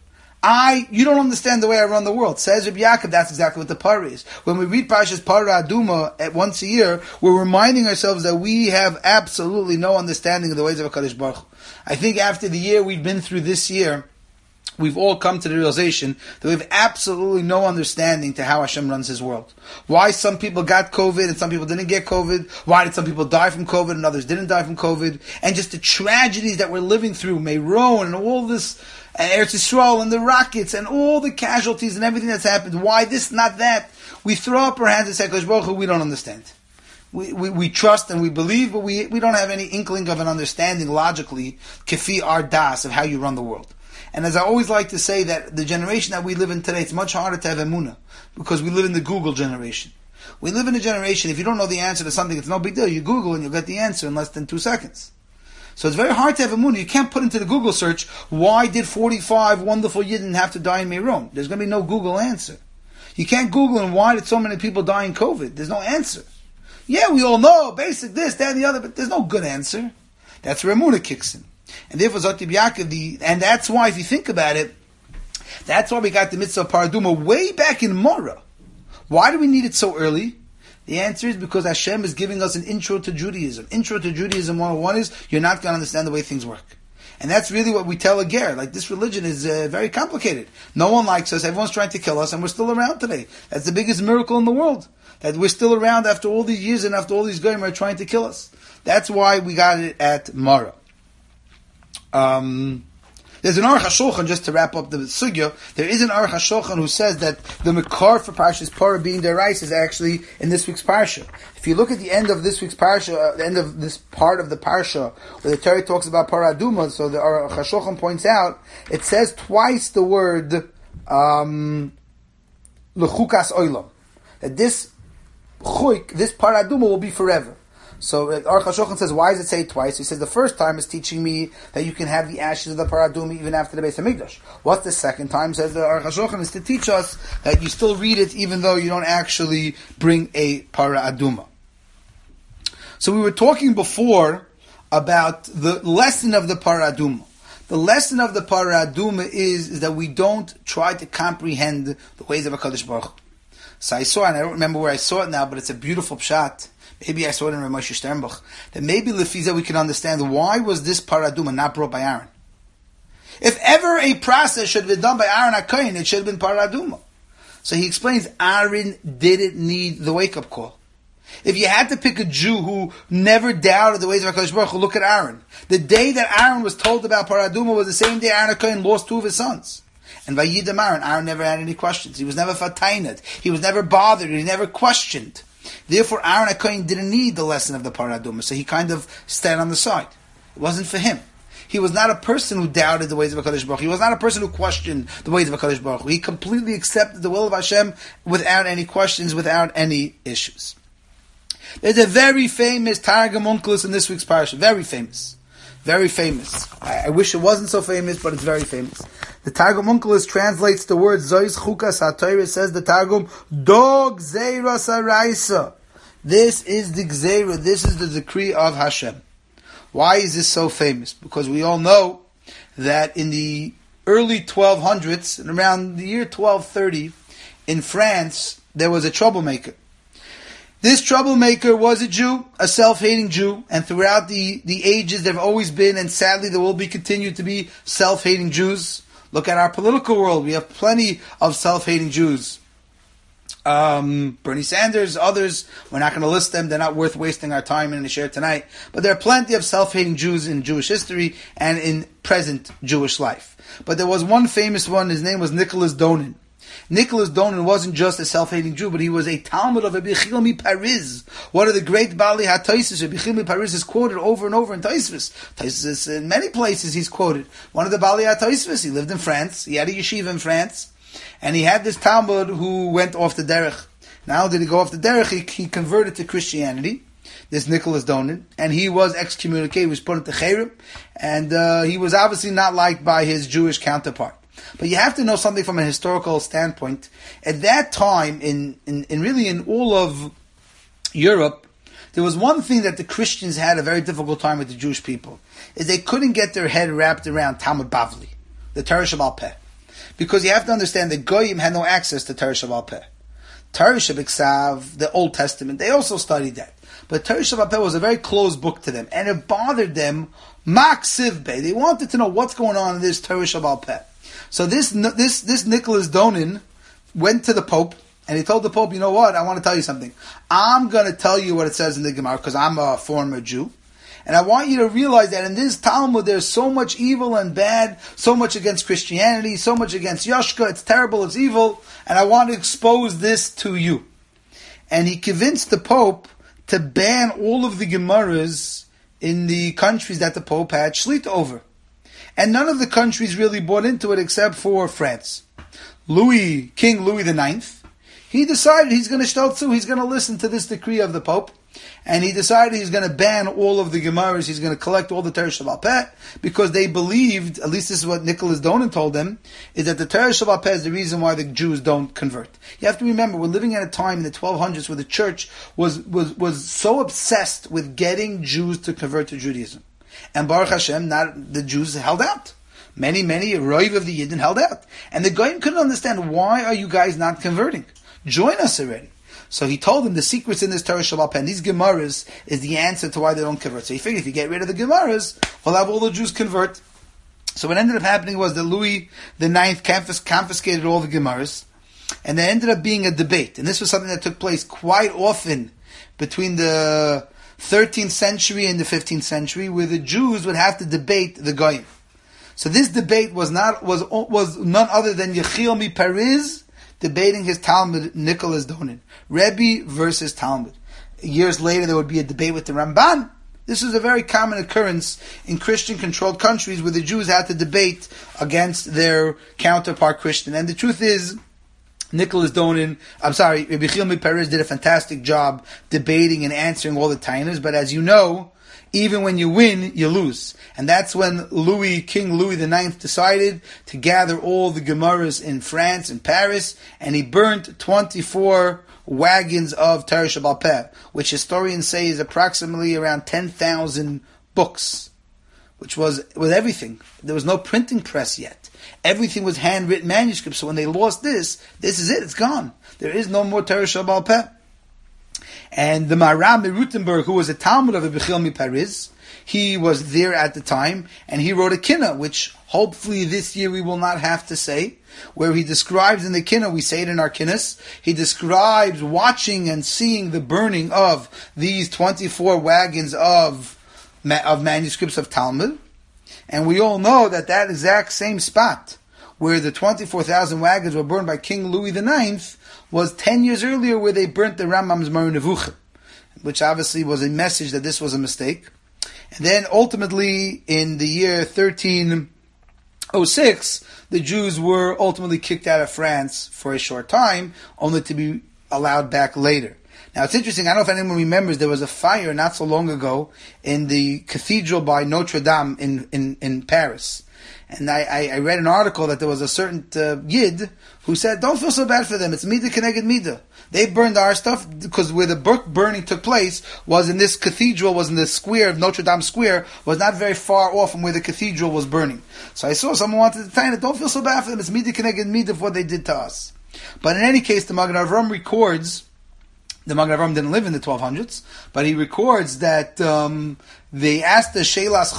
you don't understand the way I run the world. Says Rabbi Yaakov, that's exactly what the Parah is. When we read Parshas Parah Aduma at once a year, we're reminding ourselves that we have absolutely no understanding of the ways of HaKadosh Baruch Hu. I think after the year we've been through this year, we've all come to the realization that we have absolutely no understanding to how Hashem runs His world. Why some people got COVID and some people didn't get COVID. Why did some people die from COVID and others didn't die from COVID. And just the tragedies that we're living through, Meron and all this, and Eretz Yisrael and the rockets and all the casualties and everything that's happened. Why this, not that? We throw up our hands and say, HaKadosh Baruch Hu, we don't understand. We trust and we believe, but we don't have any inkling of an understanding logically, kefi our das, of how you run the world. And as I always like to say, that the generation that we live in today, it's much harder to have emunah, because we live in the Google generation. We live in a generation, if you don't know the answer to something, it's no big deal. You Google and you'll get the answer in less than 2 seconds. So it's very hard to have emunah. You can't put into the Google search, why did 45 wonderful Yidden have to die in Meron? There's going to be no Google answer. You can't Google, and why did so many people die in COVID? There's no answer. Yeah, we all know, basic this, that, and the other, but there's no good answer. That's where emunah kicks in. And therefore, Zoti B'Yaakov, and that's why, if you think about it, that's why we got the mitzvah of Parah Aduma way back in Marah. Why do we need it so early? The answer is because Hashem is giving us an intro to Judaism. Intro to Judaism 101 is, you're not going to understand the way things work. And that's really what we tell a ger. Like, this religion is very complicated. No one likes us, everyone's trying to kill us, and we're still around today. That's the biggest miracle in the world. That we're still around after all these years and after all these goyim are trying to kill us. That's why we got it at Marah. There's an Aruch HaShulchan, just to wrap up the sugya, there is an Aruch HaShulchan who says that the Makar for Parshas Parah being derais is actually in this week's Parsha. If you look at the end of this week's Parsha, the end of this part of the Parsha, where the Torah talks about Parah Aduma, so the Aruch HaShulchan points out, it says twice the word L'chukas Olam. That this Parah Aduma will be forever. So Aruch HaShulchan says, why does it say it twice? He says the first time is teaching me that you can have the ashes of the paraduma even after the Beis Hamikdash. What's the second time? Says the Aruch HaShulchan is to teach us that you still read it even though you don't actually bring a paraduma. So we were talking before about the lesson of the paraduma. The lesson of the paraduma is that we don't try to comprehend the ways of HaKadosh Baruch Hu. So I saw, and I don't remember where I saw it now, but it's a beautiful pshat. Maybe I saw it in Rav Moshe Sternbuch. That maybe Lefiza we can understand why was this paraduma not brought by Aaron. If ever a process should have been done by Aaron HaKohen, it should have been paraduma. So he explains Aaron didn't need the wake-up call. If you had to pick a Jew who never doubted the ways of HaKadosh Baruch Hu, look at Aaron. The day that Aaron was told about paraduma was the same day Aaron HaKohen lost two of his sons. And Vayidam Aaron never had any questions. He was never fatainet. He was never bothered. He never questioned. Therefore, Aaron HaKohen didn't need the lesson of the paraduma, so he kind of stayed on the side. It wasn't for him. He was not a person who doubted the ways of HaKadosh Baruch Hu. He was not a person who questioned the ways of HaKadosh Baruch Hu. He completely accepted the will of Hashem without any questions, without any issues. There's a very famous Targum Onkelos in this week's parasha. Very famous. Very famous. I wish it wasn't so famous, but it's very famous. The Targum Onkelos translates the word Zois Chukas HaTorah. Says the Targum, Dog Gzeira Saraisa. This is the Gzeira. This is the decree of Hashem. Why is this so famous? Because we all know that in the early 1200s, and around the year 1230, in France, there was a troublemaker. This troublemaker was a Jew, a self-hating Jew, and throughout the ages there have always been, and sadly there will be continued to be, self-hating Jews. Look at our political world. We have plenty of self-hating Jews. Bernie Sanders, others, we're not going to list them. They're not worth wasting our time in the share tonight. But there are plenty of self-hating Jews in Jewish history and in present Jewish life. But there was one famous one. His name was Nicholas Donin. Nicholas Donin wasn't just a self-hating Jew, but he was a Talmud of Rabbi Yechiel MiPariz, one of the great Baalei HaTosfos. Rabbi Yechiel MiPariz is quoted over and over in Tosfos. Tosfos, in many places he's quoted. One of the Baalei HaTosfos. He lived in France. He had a yeshiva in France. And he had this Talmud who went off the derech. Now did he go off the derech? He converted to Christianity, this Nicholas Donin, and he was excommunicated. He was put into Cherem, and he was obviously not liked by his Jewish counterpart. But you have to know something from a historical standpoint. At that time, in really in all of Europe, there was one thing that the Christians had a very difficult time with the Jewish people, is they couldn't get their head wrapped around Talmud Bavli, the Torah Shebaal Peh. Because you have to understand that Goyim had no access to Torah Shebaal Peh. Torah Shebiksav, the Old Testament, they also studied that. But Torah Shebaal Peh was a very closed book to them, and it bothered them. Maksiv Bey, they wanted to know what's going on in this Torah Shebaal Peh. So this Nicholas Donin went to the Pope, and he told the Pope, you know what, I want to tell you something. I'm going to tell you what it says in the Gemara, because I'm a former Jew. And I want you to realize that in this Talmud there's so much evil and bad, so much against Christianity, so much against Yoshka, it's terrible, it's evil, and I want to expose this to you. And he convinced the Pope to ban all of the Gemaras in the countries that the Pope had Shlita over. And none of the countries really bought into it except for France. King Louis IX, he decided he's going to shtelzu, he's going to listen to this decree of the Pope, and he decided he's going to ban all of the Gemaras, he's going to collect all the Torah Shebaal Peh, because they believed, at least this is what Nicholas Donin told them, is that the Torah Shebaal Peh is the reason why the Jews don't convert. You have to remember, we're living at a time in the 1200s where the church was so obsessed with getting Jews to convert to Judaism. And Baruch Hashem, not the Jews held out. Many, a roiv of the Yidden held out. And the Goyim couldn't understand, why are you guys not converting? Join us already. So he told them the secrets in this Torah Shebaal Peh, and these Gemaras is the answer to why they don't convert. So he figured if you get rid of the Gemaras, we'll have all the Jews convert. So what ended up happening was that Louis IX confiscated all the Gemaras, and there ended up being a debate. And this was something that took place quite often between the 13th century and the 15th century, where the Jews would have to debate the Goyim. So this debate was none other than Yechiel MiPariz debating his Talmud, Nicholas Donin. Rebbe versus Talmud. Years later, there would be a debate with the Ramban. This was a very common occurrence in Christian-controlled countries where the Jews had to debate against their counterpart Christian. And the truth is Rabbi Chilmi Peres did a fantastic job debating and answering all the tainas, but as you know, even when you win, you lose. And that's when King Louis IX decided to gather all the Gemaras in France, in Paris, and he burnt 24 wagons of Torah Sheba'al Peh, which historians say is approximately around 10,000 books, which was with everything. There was no printing press yet. Everything was handwritten manuscripts. So when they lost this is it. It's gone. There is no more Torah Sheba'al Peh. And the Maharam Rutenberg, who was a Talmud of Rabbi Chilmi Peres, he was there at the time, and he wrote a Kinnah, which hopefully this year we will not have to say, where he describes in the Kinnah, we say it in our Kinnas, he describes watching and seeing the burning of these 24 wagons of manuscripts of Talmud. And we all know that exact same spot where the 24,000 wagons were burned by King Louis IX was 10 years earlier where they burnt the Rambam's Moreh Nevuchim, which obviously was a message that this was a mistake. And then ultimately in the year 1306, the Jews were ultimately kicked out of France for a short time, only to be allowed back later. Now it's interesting, I don't know if anyone remembers, there was a fire not so long ago in the cathedral by Notre Dame in Paris. And I read an article that there was a certain Yid who said, don't feel so bad for them, it's Midah Keneged Midah. They burned our stuff because where the book burning took place was in this cathedral, was in the square of Notre Dame Square, was not very far off from where the cathedral was burning. So I saw someone wanted to tell it, don't feel so bad for them, it's Midah Keneged Midah for what they did to us. But in any case, the Magen Avraham records, the Magen Avraham didn't live in the 1200s, but he records that they asked the Shelas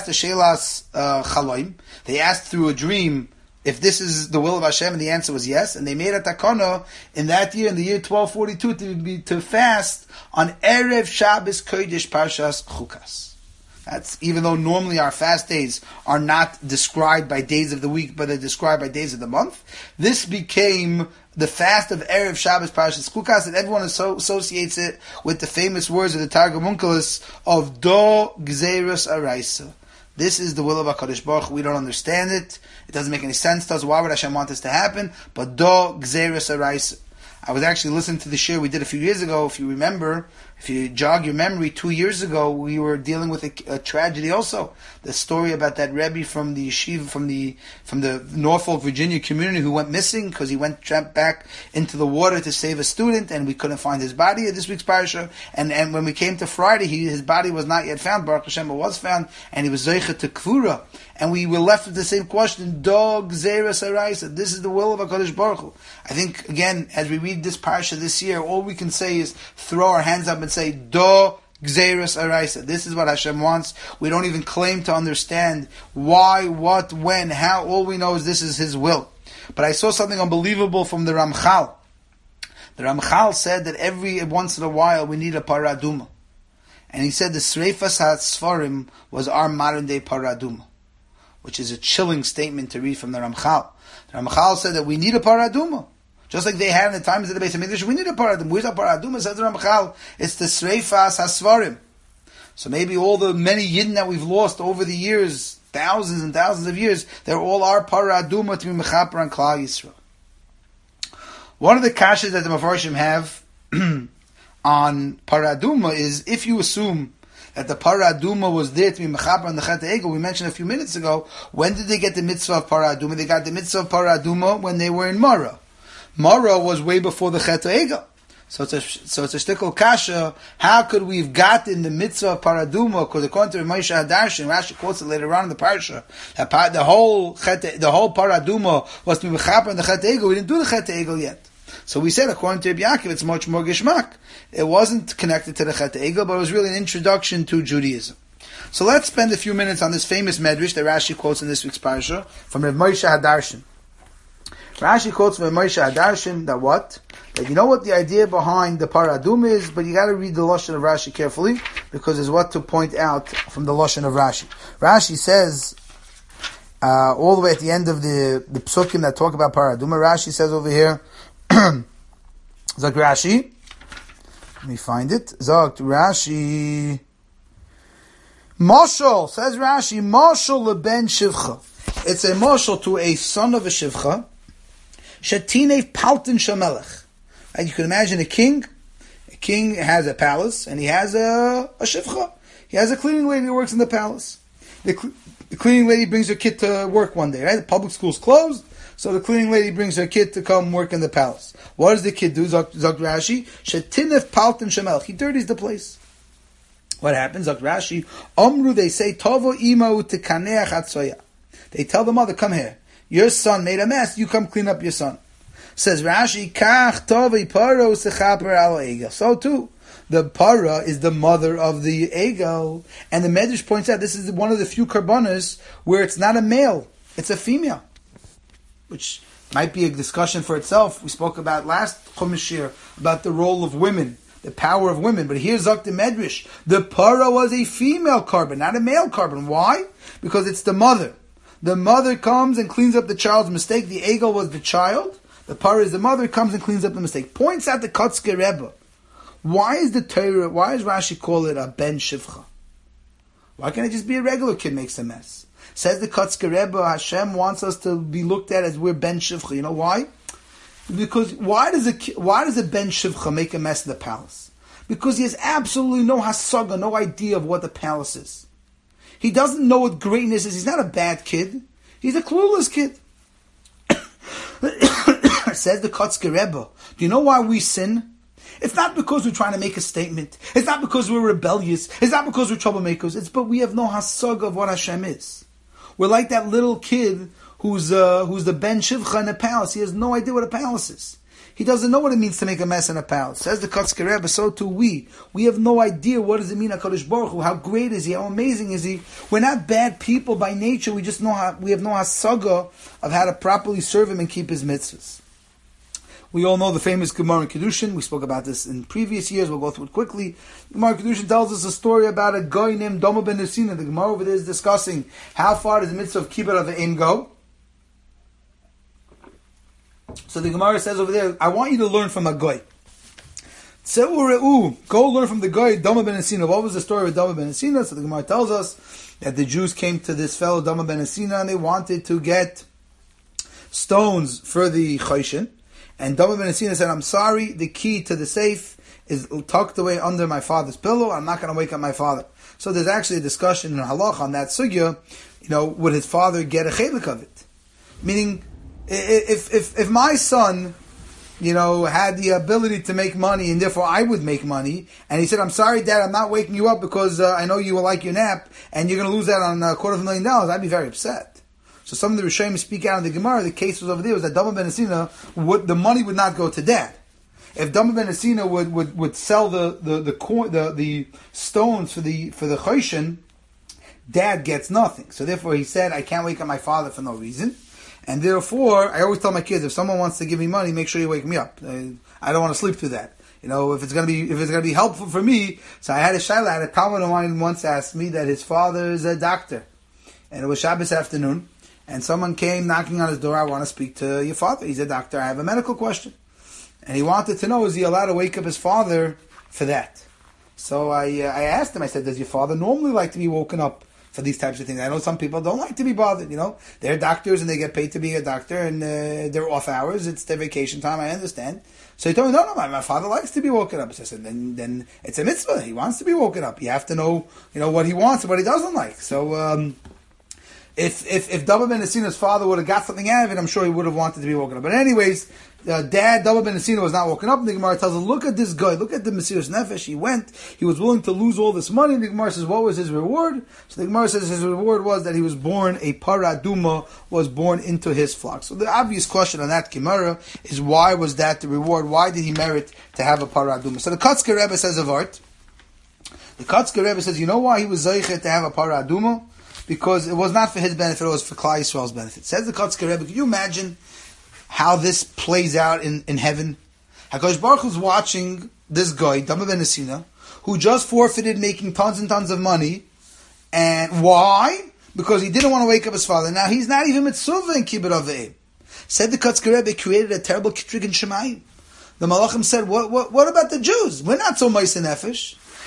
Chaloim, they asked through a dream if this is the will of Hashem, and the answer was yes, and they made a takana in that year, in the year 1242, to fast on Erev Shabbos Kodesh Parshas Chukas. That's even though normally our fast days are not described by days of the week, but they're described by days of the month. This became the fast of Erev Shabbos Parshas Chukas, and everyone associates it with the famous words of the Targum Onkelos of Do Gzeirus Araisa. This is the will of HaKadosh Baruch Hu. We don't understand it. It doesn't make any sense to us. Why would Hashem want this to happen? But Do Gzeirus Araisa. I was actually listening to the shir we did a few years ago. If you remember, if you jog your memory, 2 years ago we were dealing with a tragedy also. The story about that Rebbe from the yeshiva, from the Norfolk, Virginia community who went missing because he went trapped back into the water to save a student, and we couldn't find his body at this week's parasha. And when we came to Friday, his body was not yet found. Baruch Hashem, it was found, and he was zeicha to kvura. And we were left with the same question: Dog Gzeirus Araisa. This is the will of HaKadosh Baruch Hu. I think again, as we read this parasha this year, all we can say is throw our hands up and say, Do Gzeirus Araisa. This is what Hashem wants. We don't even claim to understand why, what, when, how. All we know is this is His will. But I saw something unbelievable from the Ramchal. The Ramchal said that every once in a while we need a paraduma. And he said the Sreifas HaSfarim was our modern day paraduma, which is a chilling statement to read from the Ramchal. The Ramchal said that we need a paraduma. Just like they had in the times of the Beis HaMikdash, we need a paraduma. Where's a paraduma? Says the Ramchal. It's the Sreifas HaSfarim. So maybe all the many Yidden that we've lost over the years, thousands and thousands of years, they're all our paraduma to be mechaper on Klal Yisrael. One of the kashas that the Mefarshim have on paraduma is, if you assume that the paraduma was there to be mechaper on the Chet HaEgel, we mentioned a few minutes ago, when did they get the mitzvah of paraduma? They got the mitzvah of paraduma when they were in Mara. Mara was way before the Chet HaEgel. So it's a shtickle kasha. How could we have gotten the mitzvah of paraduma? Because according to Moshe Hadarshan, Rashi quotes it later on in the parsha, that the whole paraduma was to be mechaper on the Chet HaEgel. We didn't do the Chet HaEgel yet. So we said, according to Rabbi Yaakov, it's much more geshmak. It wasn't connected to the Chet HaEgel, but it was really an introduction to Judaism. So let's spend a few minutes on this famous medrash that Rashi quotes in this week's parsha from Rav Moshe Hadarshan. Rashi quotes from Moshe Hadarshan that what? That you know what the idea behind the paradum is, but you got to read the lashon of Rashi carefully, because there's what to point out from the lashon of Rashi. Rashi says, all the way at the end of the psukim that talk about paradum, Rashi says over here, Zok Rashi, let me find it. Zok Rashi, Moshel, says Rashi, Moshel leben shivcha. It's a moshel to a son of a shivcha. Shatinef paltin shamelech. Right? You can imagine a king. A king has a palace, and he has a shivcha. He has a cleaning lady who works in the palace. The cleaning lady brings her kid to work one day, right? The public school's closed, so the cleaning lady brings her kid to come work in the palace. What does the kid do? Zok Rashi, Shetinef paltin shemelech. He dirties the place. What happens? Zok Rashi, Omru, they say, Tovo ima utikaneach atzoya. They tell the mother, come here. Your son made a mess, you come clean up your son. Says Rashi, Kach tovi paro sechaper al egel. So too, the para is the mother of the egel. And the Medrash points out this is one of the few karbanos where it's not a male, it's a female. Which might be a discussion for itself. We spoke about last Chumash year about the role of women, the power of women. But here's Zok the Medrash. The para was a female carbon, not a male carbon. Why? Because it's the mother. The mother comes and cleans up the child's mistake. The egel was the child. The para is the mother, comes and cleans up the mistake. Points out the Kotzker Rebbe. Why is Rashi call it a ben shivcha? Why can't it just be a regular kid makes a mess? Says the Kotzker Rebbe, Hashem wants us to be looked at as we're ben shivcha. You know why? Because why does a ben shivcha make a mess in the palace? Because he has absolutely no hasaga, no idea of what the palace is. He doesn't know what greatness is. He's not a bad kid. He's a clueless kid. Says the Kotzker Rebbe, do you know why we sin? It's not because we're trying to make a statement. It's not because we're rebellious. It's not because we're troublemakers. But we have no hasaga of what Hashem is. We're like that little kid who's the ben shivcha in a palace. He has no idea what a palace is. He doesn't know what it means to make a mess in a palace. Says the Kotzker Rebbe, so too we. We have no idea what does it mean, HaKadosh Baruch Hu. How great is He? How amazing is He? We're not bad people by nature. We just know we have no hasaga of how to properly serve Him and keep His mitzvahs. We all know the famous Gemara in Kedushin. We spoke about this in previous years. We'll go through it quickly. Gemara in Kedushin tells us a story about a guy named Doma ben Nesina. The Gemara over there is discussing how far does the mitzvah of kibbut of the aim go. So the Gemara says over there, I want you to learn from a guy. Go learn from the guy, Doma ben Nesina. What was the story with Doma ben Nesina? So the Gemara tells us that the Jews came to this fellow, Doma ben Nesina, and they wanted to get stones for the Chayshin. And Doma ben Nesina said, I'm sorry, the key to the safe is tucked away under my father's pillow. I'm not going to wake up my father. So there's actually a discussion in halach on that sugya. Would his father get a chelik of it? Meaning, if my son, had the ability to make money and therefore I would make money, and he said, I'm sorry, Dad, I'm not waking you up because I know you will like your nap, and you're going to lose that on $250,000, I'd be very upset. So some of the Rishonim speak out in the Gemara. The case was over there was that Doma ben Nesina the money would not go to Dad. If Doma ben Nesina would sell the stones for the Chayshin, Dad gets nothing. So therefore he said, I can't wake up my father for no reason, and therefore I always tell my kids, if someone wants to give me money, make sure you wake me up. I don't want to sleep through that. If it's gonna be helpful for me. So I had a shayla. I had a Talmud of mine once asked me that his father is a doctor, and it was Shabbos afternoon. And someone came knocking on his door, I want to speak to your father. He's a doctor, I have a medical question. And he wanted to know, is he allowed to wake up his father for that? So I asked him, I said, does your father normally like to be woken up for these types of things? I know some people don't like to be bothered, They're doctors and they get paid to be a doctor and they're off hours, it's their vacation time, I understand. So he told me, no, my father likes to be woken up. So I said, then it's a mitzvah, he wants to be woken up. You have to know, what he wants and what he doesn't like. So, If Doma ben Nesina's father would have got something out of it, I'm sure he would have wanted to be woken up. But anyways, Dad, Doma ben Nesina, was not woken up. And the Gemara tells us, look at this guy, look at the Mesiras Nefesh. He was willing to lose all this money. And the Gemara says, what was his reward? So the Gemara says his reward was that he was born, a paraduma was born into his flock. So the obvious question on that Gemara is, why was that the reward? Why did he merit to have a paraduma? So the Kotzker Rebbe says of art, the Kotzker Rebbe says, you know why he was zeichet to have a paraduma? Because it was not for his benefit, it was for Klal Yisrael's benefit. Says the Kotzker Rebbe, can you imagine how this plays out in heaven? HaKadosh Baruch Hu's watching this guy, Doma ben Nesina, who just forfeited making tons and tons of money. And why? Because he didn't want to wake up his father. Now, he's not even mitzvah in kibbut avei. Said the Kotzker Rebbe, created a terrible kitrig in Shemayim. The Malachim said, what about the Jews? We're not so meis nefesh.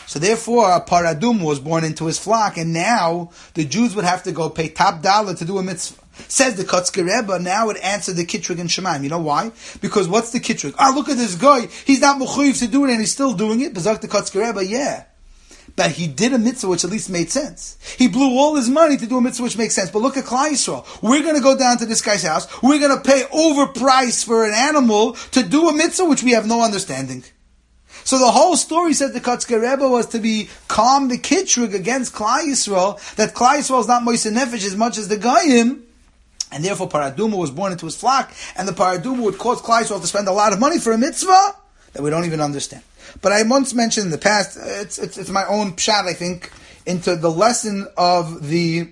So therefore, a paradum was born into his flock, and now the Jews would have to go pay top dollar to do a mitzvah. Says the Kotzker Rebbe, now it answered the Kitrug and Shemaim. You know why? Because what's the Kitrug? Look at this guy. He's not mechuyev to do it, and he's still doing it. Bezak the Kotzker Rebbe, yeah. But he did a mitzvah which at least made sense. He blew all his money to do a mitzvah which makes sense. But look at Klal Yisrael. We're going to go down to this guy's house. We're going to pay overprice for an animal to do a mitzvah which we have no understanding. So the whole story, said the Kotzker Rebbe, was to be calm the Kitrug against Klal Yisrael, that Klal Yisrael is not Moisei Nefesh as much as the Goyim, and therefore Paraduma was born into his flock, and the Paraduma would cause Klal Yisrael to spend a lot of money for a mitzvah that we don't even understand. But I once mentioned in the past, it's my own pshat, I think, into the lesson of this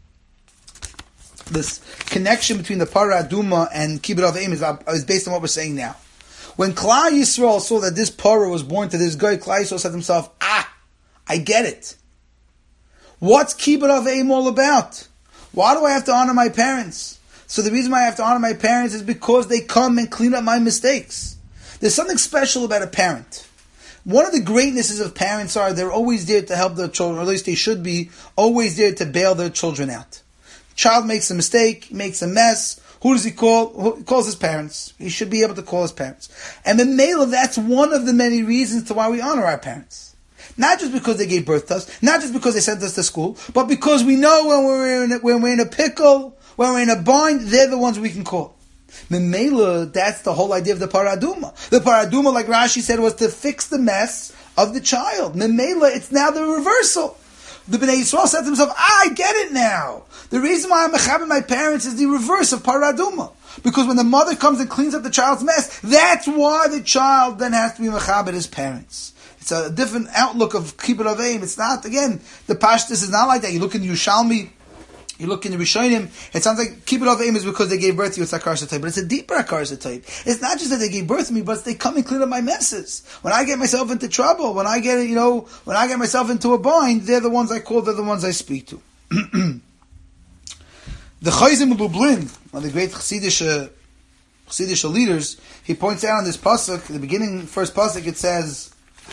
connection between the Paraduma and Kibbut Avim is based on what we're saying now. When Klal Yisrael saw that this Parah was born to this guy, Klal Yisrael said to himself, I get it. What's Kibbut Avim all about? Why do I have to honor my parents? So the reason why I have to honor my parents is because they come and clean up my mistakes. There's something special about a parent. One of the greatnesses of parents are they're always there to help their children, or at least they should be, always there to bail their children out. Child makes a mistake, makes a mess. Who does he call? He calls his parents. He should be able to call his parents. And the male, that's one of the many reasons to why we honor our parents. Not just because they gave birth to us, not just because they sent us to school, but because we know when we're in a pickle, when we're in a bind, they're the ones we can call. Memela, that's the whole idea of the paraduma. The paraduma, like Rashi said, was to fix the mess of the child. Memela, it's now the reversal. The Bnei Yisrael said to himself, I get it now. The reason why I'm mechaber my parents is the reverse of paraduma. Because when the mother comes and cleans up the child's mess, that's why the child then has to be mechaber his parents. It's a different outlook of Kibbut Avim. It's not, again, the Pashtus is not like that. You look in the Yushalmi, you look in the Rishonim, it sounds like Kibbut Avim is because they gave birth to you, it's Akar type, but it's a deeper Akar type. It's not just that they gave birth to me, but they come and clean up my messes. When I get myself into trouble, when I get myself into a bind, they're the ones I call, they're the ones I speak to. The Chayzim Lublin, one of the great Chassidish leaders, he points out in this pasuk, the beginning, first pasuk, it says,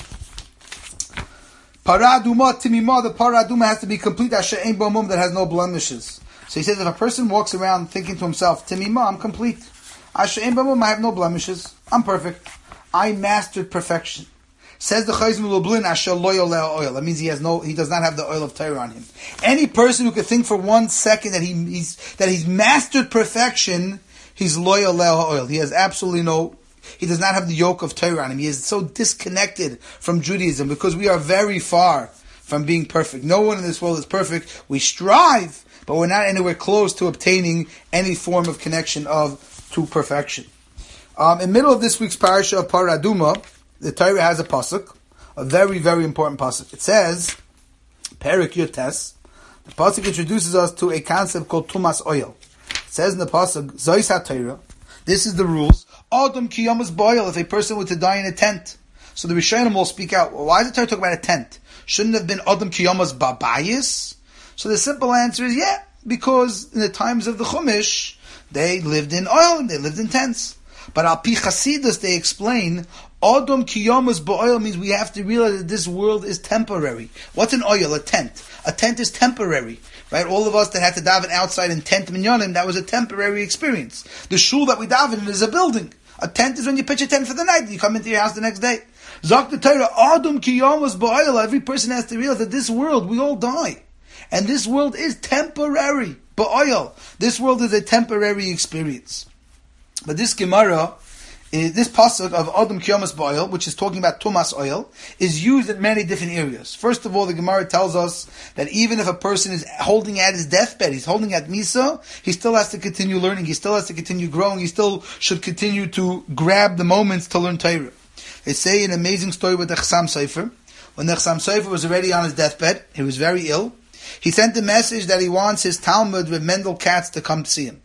Paraduma timima, the paraduma has to be complete, asher ein bo mum, that has no blemishes. So he says if a person walks around thinking to himself, timima, I'm complete. Asher ein bo mum, I have no blemishes. I'm perfect. I mastered perfection. Says the Chayzim Lublin, asher lo yoleh oil. That means he does not have the oil of Torah on him. Any person who could think for 1 second that he's mastered perfection, he's lo yoleh oil. He has absolutely he does not have the yoke of Torah on him. He is so disconnected from Judaism because we are very far from being perfect. No one in this world is perfect. We strive, but we're not anywhere close to obtaining any form of connection to perfection. In the middle of this week's parasha of Paraduma, the Torah has a pasuk, a very, very important pasuk. It says, Perik Yotes, the pasuk introduces us to a concept called Tumas Oil. It says in the pasuk, Zois HaTorah, this is the rules. Adam kiyamas boil, if a person were to die in a tent. So the Rishonim will speak out. Well, why is the Torah talking about a tent? Shouldn't it have been Adam kiyamas babayis? So the simple answer is because in the times of the Chumash, they lived in oil and they lived in tents. But al pi Chasidus, they explain, Adam kiyamas ba'oil means we have to realize that this world is temporary. What's an oil? A tent. A tent is temporary. Right? All of us that had to daven outside in tent minyanim, that was a temporary experience. The shul that we daven in is a building. A tent is when you pitch a tent for the night and you come into your house the next day. Zok the Torah, Adam kiyamas ba'oil. Every person has to realize that this world, we all die. And this world is temporary. Ba'oil. This world is a temporary experience. But this Gemara, this pasuk of Adam kiyamas ba'oil, which is talking about Tumas oil, is used in many different areas. First of all, the Gemara tells us that even if a person is holding at his deathbed, he's holding at Misa, he still has to continue learning, he still has to continue growing, he still should continue to grab the moments to learn Torah. They say an amazing story with the Chassam Sofer. When the Chassam Sofer was already on his deathbed, he was very ill, he sent a message that he wants his Talmud with Mendel Katz to come to see him.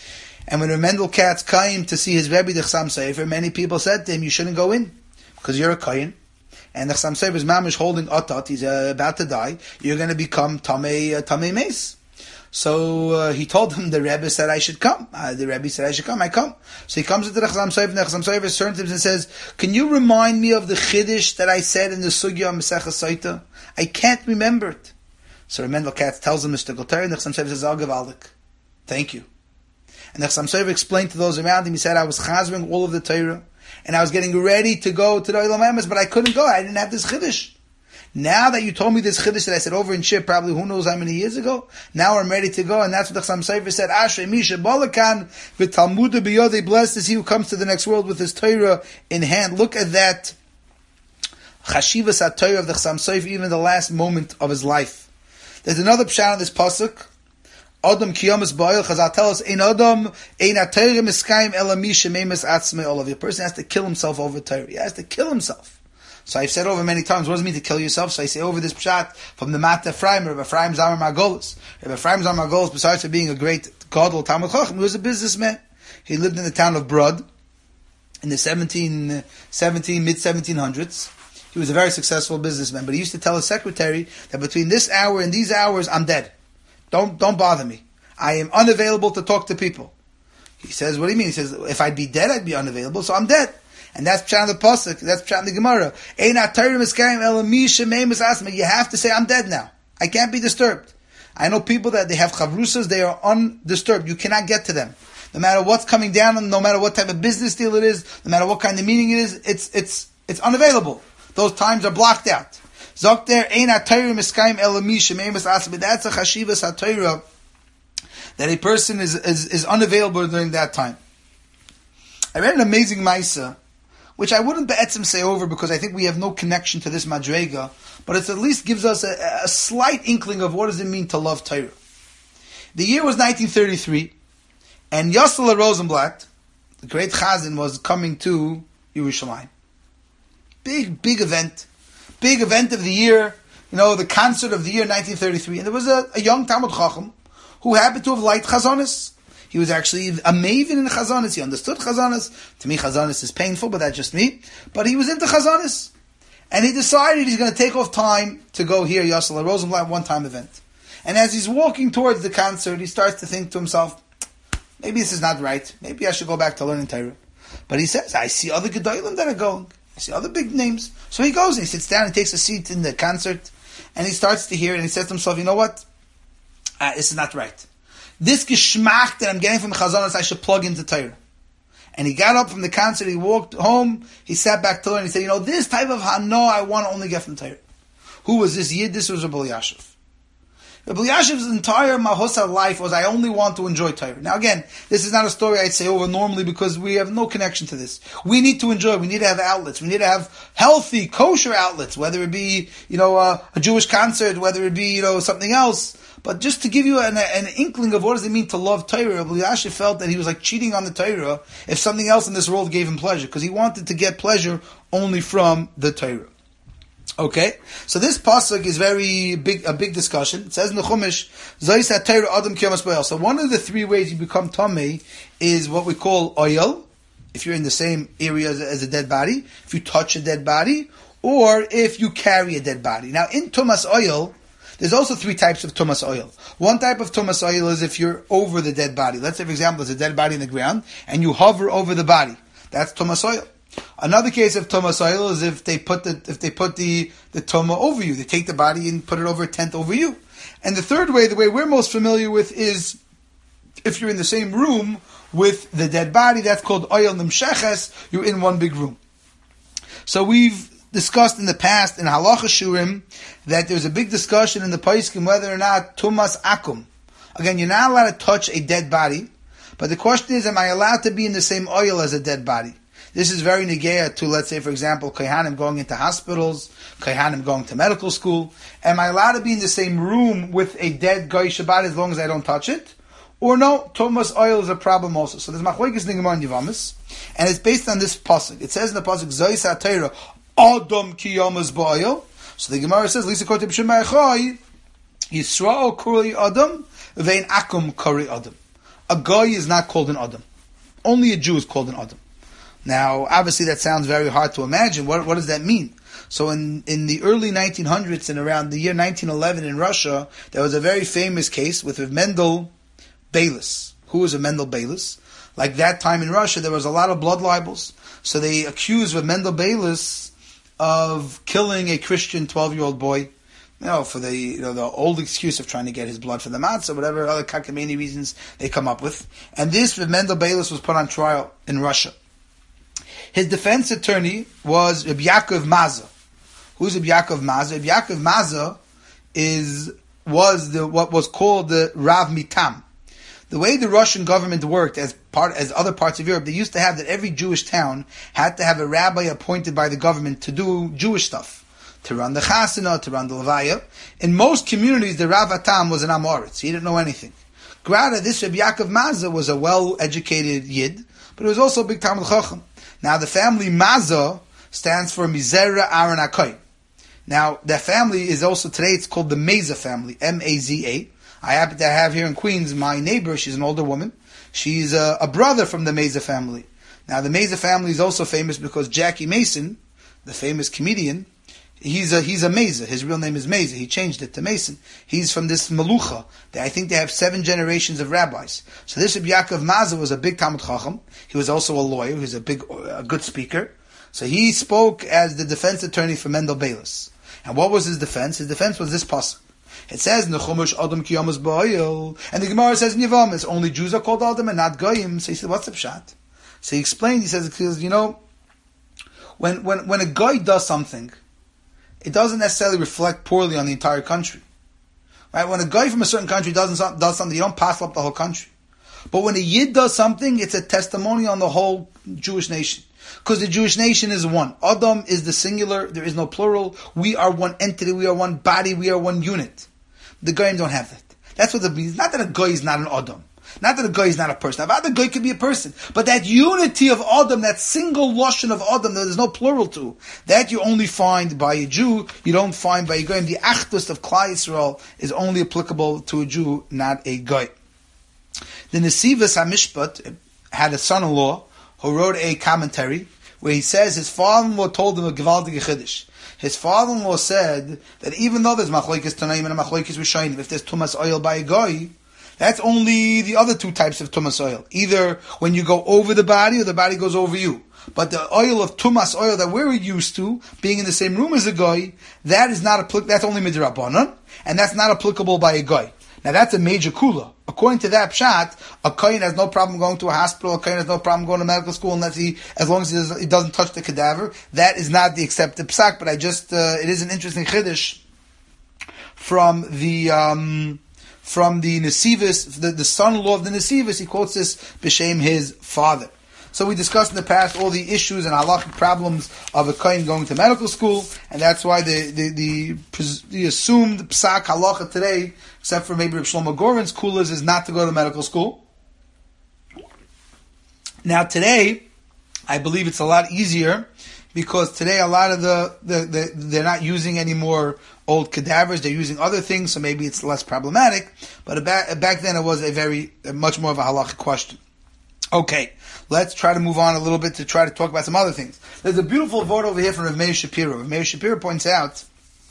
And when Mendel Katz came to see his Rebbe, the Chassam Sofer, many people said to him, you shouldn't go in, because you're a Kohen. And the Chassam Sofer is mamish holding otot, he's about to die, you're going to become Tamei Meis. So he told him the Rebbe said I should come. The Rebbe said I should come. I come. So he comes into the Chazam Sofer, and the Chazam Sofer turns to him and says, "Can you remind me of the Chiddush that I said in the Sugya Maseches Soita? I can't remember it." So Mendel Katz tells him Mr. Goter, and the Chazam Sofer says, "Al Gavaldik, thank you." And the Chazam Sofer explained to those around him. He said, "I was chazering all of the Torah, and I was getting ready to go to the Olam Emes, but I couldn't go. I didn't have this Chiddush. Now that you told me this Chiddush that I said over in Shir, probably who knows how many years ago, now I'm ready to go." And that's what the Chazam Sofer said, "Ashrei Misha Balakan v'Talmuda b'Yodei, blessed is he who comes to the next world with his Torah in hand." Look at that Chashivas HaTorah of the Chazam Sofer, even the last moment of his life. There's another pshat on this pasuk. Adam kiyamas ba'il. Chazal tell us, "Ein Adam ein HaTorah miskayim ela mi shememes atzmei olav." A person has to kill himself over Torah. He has to kill himself. So I've said over many times, what does it mean to kill yourself? So I say over this pshat from the Mata Ephraim, Rabbi Ephraim Zamar Margolis. Rabbi Ephraim Zamar Margolis, besides for being a great Gadol Talmud Chacham, he was a businessman. He lived in the town of Brod in the mid-1700s. He was a very successful businessman, but he used to tell his secretary that between this hour and these hours, I'm dead. Don't bother me. I am unavailable to talk to people. He says, what do you mean? He says, if I'd be dead, I'd be unavailable, so I'm dead. And that's pshat in the pasuk. That's pshat in the Gemara. You have to say, I'm dead now. I can't be disturbed. I know people that they have chavrusas, they are undisturbed. You cannot get to them. No matter what's coming down, no matter what type of business deal it is, no matter what kind of meeting it is, it's unavailable. Those times are blocked out. Zok there, that's a chashivas haTorah, that a person is unavailable during that time. I read an amazing Maisa, which I wouldn't be'etzim say over because I think we have no connection to this madrega, but it at least gives us a slight inkling of what does it mean to love Torah. The year was 1933, and Yossele Rosenblatt, the great Chazan, was coming to Yerushalayim. Big event of the year, the concert of the year 1933, and there was a young Talmud Chacham who happened to have liked Chazonis. He was actually a maven in Chazonis. He understood Chazonis. To me, Chazonis is painful, but that's just me. But he was into Chazonis. And he decided he's going to take off time to go hear Yossele Rosenblatt one-time event. And as he's walking towards the concert, he starts to think to himself, maybe this is not right. Maybe I should go back to learning Torah. But he says, I see other Gedolim that are going. I see other big names. So he goes and he sits down and takes a seat in the concert. And he starts to hear it and he says to himself, you know what? This is not right. This geschmack that I'm getting from Chazonis, I should plug into Torah. And he got up from the concert, he walked home, he sat back to learn, he said, this type of hano I want to only get from Torah. Who was this Yid? This was Rabbi Elyashiv. Rabbi Elyashiv's entire Mahosa life was, I only want to enjoy Torah. Now again, this is not a story I'd say over normally because we have no connection to this. We need to enjoy, we need to have outlets, we need to have healthy, kosher outlets, whether it be, a Jewish concert, whether it be, something else. But just to give you an inkling of what does it mean to love Torah, Rabbi Elyashiv felt that he was like cheating on the Torah if something else in this world gave him pleasure, because he wanted to get pleasure only from the Torah. Okay, so this pasuk is a big discussion. It says in the Chumash, Zois HaTorah Adam Kiyamas Ba'il. So one of the three ways you become Tamei is what we call oil, if you're in the same area as a dead body, if you touch a dead body, or if you carry a dead body. Now in Tumas oil, there's also three types of Tumas oil. One type of Tumas oil is if you're over the dead body. Let's say, for example, there's a dead body in the ground, and you hover over the body. That's Tumas oil. Another case of Tumas oil is if they put the Tuma over you. They take the body and put it over a tent over you. And the third way, the way we're most familiar with, is if you're in the same room with the dead body. That's called oil nimsheches. You're in one big room. So we've discussed in the past in Halacha Shurim that there's a big discussion in the Paiskim whether or not Tumas Akum. Again, you're not allowed to touch a dead body, but the question is, am I allowed to be in the same oil as a dead body? This is very negaya to, let's say, for example, Kohanim going into hospitals, Kohanim going to medical school. Am I allowed to be in the same room with a dead Goy Shabbat as long as I don't touch it? Or no, Tumas oil is a problem also. So there's Machlokes in the Gemara in Yevamos, and it's based on this pasuk. It says in the pasuk, Zois HaTorah Adam Kiyamas Ba'il. So the Gemara says, Lisa Kotib Shemaichai, Yisrael Kuri Adam, Vein Akum Kuri Adam. A Goy is not called an Adam. Only a Jew is called an Adam. Now, obviously that sounds very hard to imagine. What does that mean? So in the early 1900s and around the year 1911 in Russia, there was a very famous case with Mendel Baylis. Who was a Mendel Baylis? Like that time in Russia, there was a lot of blood libels. So they accused Mendel Baylis of killing a Christian 12-year-old boy, for the old excuse of trying to get his blood for the matzah, whatever other cockamamie reasons they come up with. And this Mendel Baylis was put on trial in Russia. His defense attorney was Reb Yaakov Maza. Who's Reb Yaakov Maza? Reb Yaakov Maza was what was called the Rav Mitam. The way the Russian government worked as other parts of Europe, they used to have that every Jewish town had to have a rabbi appointed by the government to do Jewish stuff, to run the chasana, to run the levaya. In most communities, the Rav Atam was an Amoritz. He didn't know anything. Grada, this Reb Yaakov Maza was a well-educated Yid, but he was also a big Talmid Chacham. Now, the family Maza stands for Mizera Aaron Akai. Now, that family is also, today it's called the Meza family, M-A-Z-A. I happen to have here in Queens my neighbor. She's an older woman. She's a brother from the Meza family. Now, the Meza family is also famous because Jackie Mason, the famous comedian, he's a Meza. His real name is Meza. He changed it to Mason. He's from this Malucha. I think they have 7 generations of rabbis. So this Reb Yaakov Maza was a big Talmid Chacham. He was also a lawyer. He was a good speaker. So he spoke as the defense attorney for Mendel Baylis. And what was his defense? His defense was this pasuk. It says in the Chumash, Adam ki yamas ba'ayil, and the Gemara says in Yevamis, only Jews are called Adam and not Goyim. So he said, what's the pshat? So he explained, he says, because, when a guy does something, it doesn't necessarily reflect poorly on the entire country. Right? When a guy from a certain country does something, you don't pass up the whole country. But when a Yid does something, it's a testimony on the whole Jewish nation. Because the Jewish nation is one. Adam is the singular, there is no plural. We are one entity, we are one body, we are one unit. The Goyim don't have that. That's what it means. Not that a Goy is not an Adam. Not that a Goy is not a person. About the Goy could be a person. But that unity of Adam, that single lotion of Adam that there's no plural to, that you only find by a Jew, you don't find by a Goyim. The Achdus of Klal Yisrael is only applicable to a Jew, not a Goy. The Nesivos HaMishpat had a son-in-law who wrote a commentary where he says his father-in-law told him a Gevaldige Chiddush. His father-in-law said that even though there's Machlokes Tanaim and Machlokes Rishonim, if there's Tumas oil by a Goy, that's only the other 2 types of Tumas oil. Either when you go over the body or the body goes over you. But the oil of Tumas oil that we're used to, being in the same room as a Goy, that is not applicable, that's only Midrabanan, and that's not applicable by a Goy. Now that's a major kula. According to that pshat, a kohen has no problem going to a hospital. A kohen has no problem going to medical school as long as he doesn't touch the cadaver. That is not the accepted psak. But it is an interesting chiddush from the Nesivos, the son-in-law of the Nesivos. He quotes this b'shem his father. So we discussed in the past all the issues and halachic problems of a kohen going to medical school, and that's why the assumed psak halacha today, except for maybe Reb Shlomo Goren's kulas, is not to go to medical school. Now today, I believe it's a lot easier because today a lot of they're not using any more old cadavers; they're using other things, so maybe it's less problematic. But back then, it was much more of a halachic question. Okay, let's try to move on a little bit to try to talk about some other things. There's a beautiful word over here from Rav Meir Shapiro. Rav Meir Shapiro points out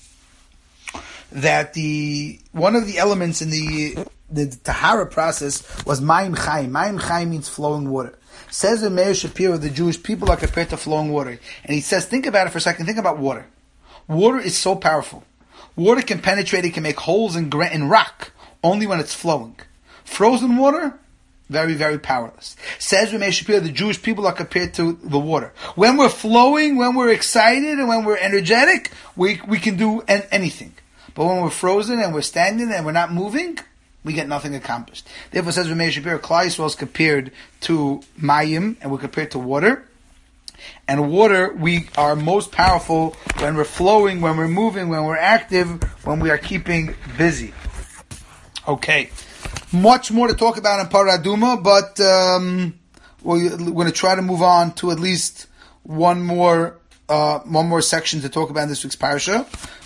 that one of the elements in the Tahara process was Mayim Chaim. Mayim Chaim means flowing water. Says Rav Meir Shapiro, the Jewish people are compared to flowing water. And he says, think about it for a second, think about water. Water is so powerful. Water can penetrate, it can make holes in rock, only when it's flowing. Frozen water, very, very powerless. Says Rav Meir Shapiro, the Jewish people are compared to the water. When we're flowing, when we're excited, and when we're energetic, we can do anything. But when we're frozen and we're stagnant and we're not moving, we get nothing accomplished. Therefore, says Rav Meir Shapiro, Klal Yisrael is compared to mayim, and we're compared to water. And water, we are most powerful when we're flowing, when we're moving, when we're active, when we are keeping busy. Okay. Much more to talk about in Parah Adumah, but we're going to try to move on to at least one more section to talk about in this week's parasha.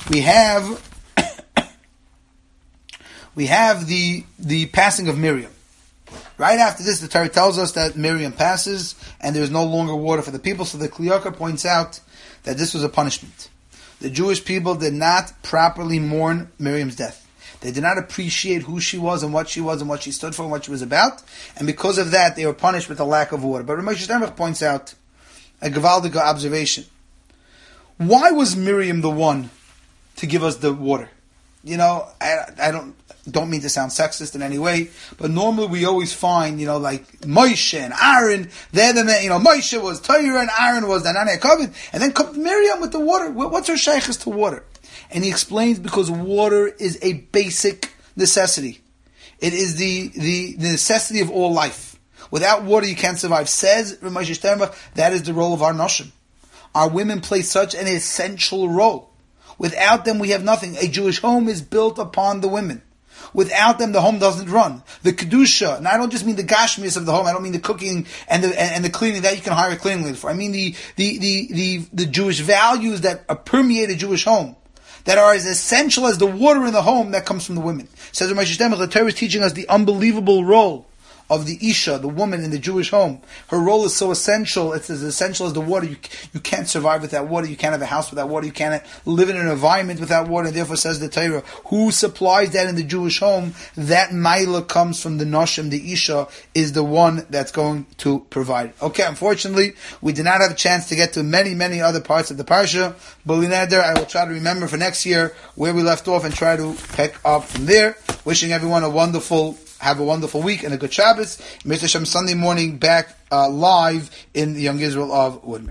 We have the passing of Miriam. Right after this, the Torah tells us that Miriam passes and there is no longer water for the people. So the Kli Yakar points out that this was a punishment. the Jewish people did not properly mourn Miriam's death. They did not appreciate who she was and what she stood for and what she was about. And because of that, they were punished with a lack of water. But Ramesh Sternbach points out a gewaldige observation. Why was Miriam the one to give us the water? You know, I don't mean to sound sexist in any way, but normally we always find, you know, like Moshe and Aaron, they're the men, you know, Moshe was Torah and Aaron was the Nanei Kavod, and then comes Miriam with the water. What's her shaykhs to water? And he explains because water is a basic necessity. It is the necessity of all life. Without water you can't survive. Says Ramesh Sternbach, that is the role of our noshim. Our women play such an essential role. Without them we have nothing. A Jewish home is built upon the women. Without them, the home doesn't run. The kedusha, and I don't just mean the gashmias of the home. I don't mean the cooking and the cleaning that you can hire a cleaning lady for. I mean the Jewish values that permeate a Jewish home, that are as essential as the water in the home that comes from the women. Says Ramesh Sternbach, the Torah is teaching us the unbelievable role of the Isha, the woman in the Jewish home. Her role is so essential. It's as essential as the water. You can't survive without water. You can't have a house without water. You can't live in an environment without water. And therefore, says the Torah, who supplies that in the Jewish home? That maila comes from the Noshim. The Isha is the one that's going to provide. Okay, unfortunately, we did not have a chance to get to many, many other parts of the Parsha. But I will try to remember for next year where we left off and try to pick up from there. Wishing everyone have a wonderful week and a good Shabbos. Mr. Shem Sunday morning back live in the Young Israel of Woodmere.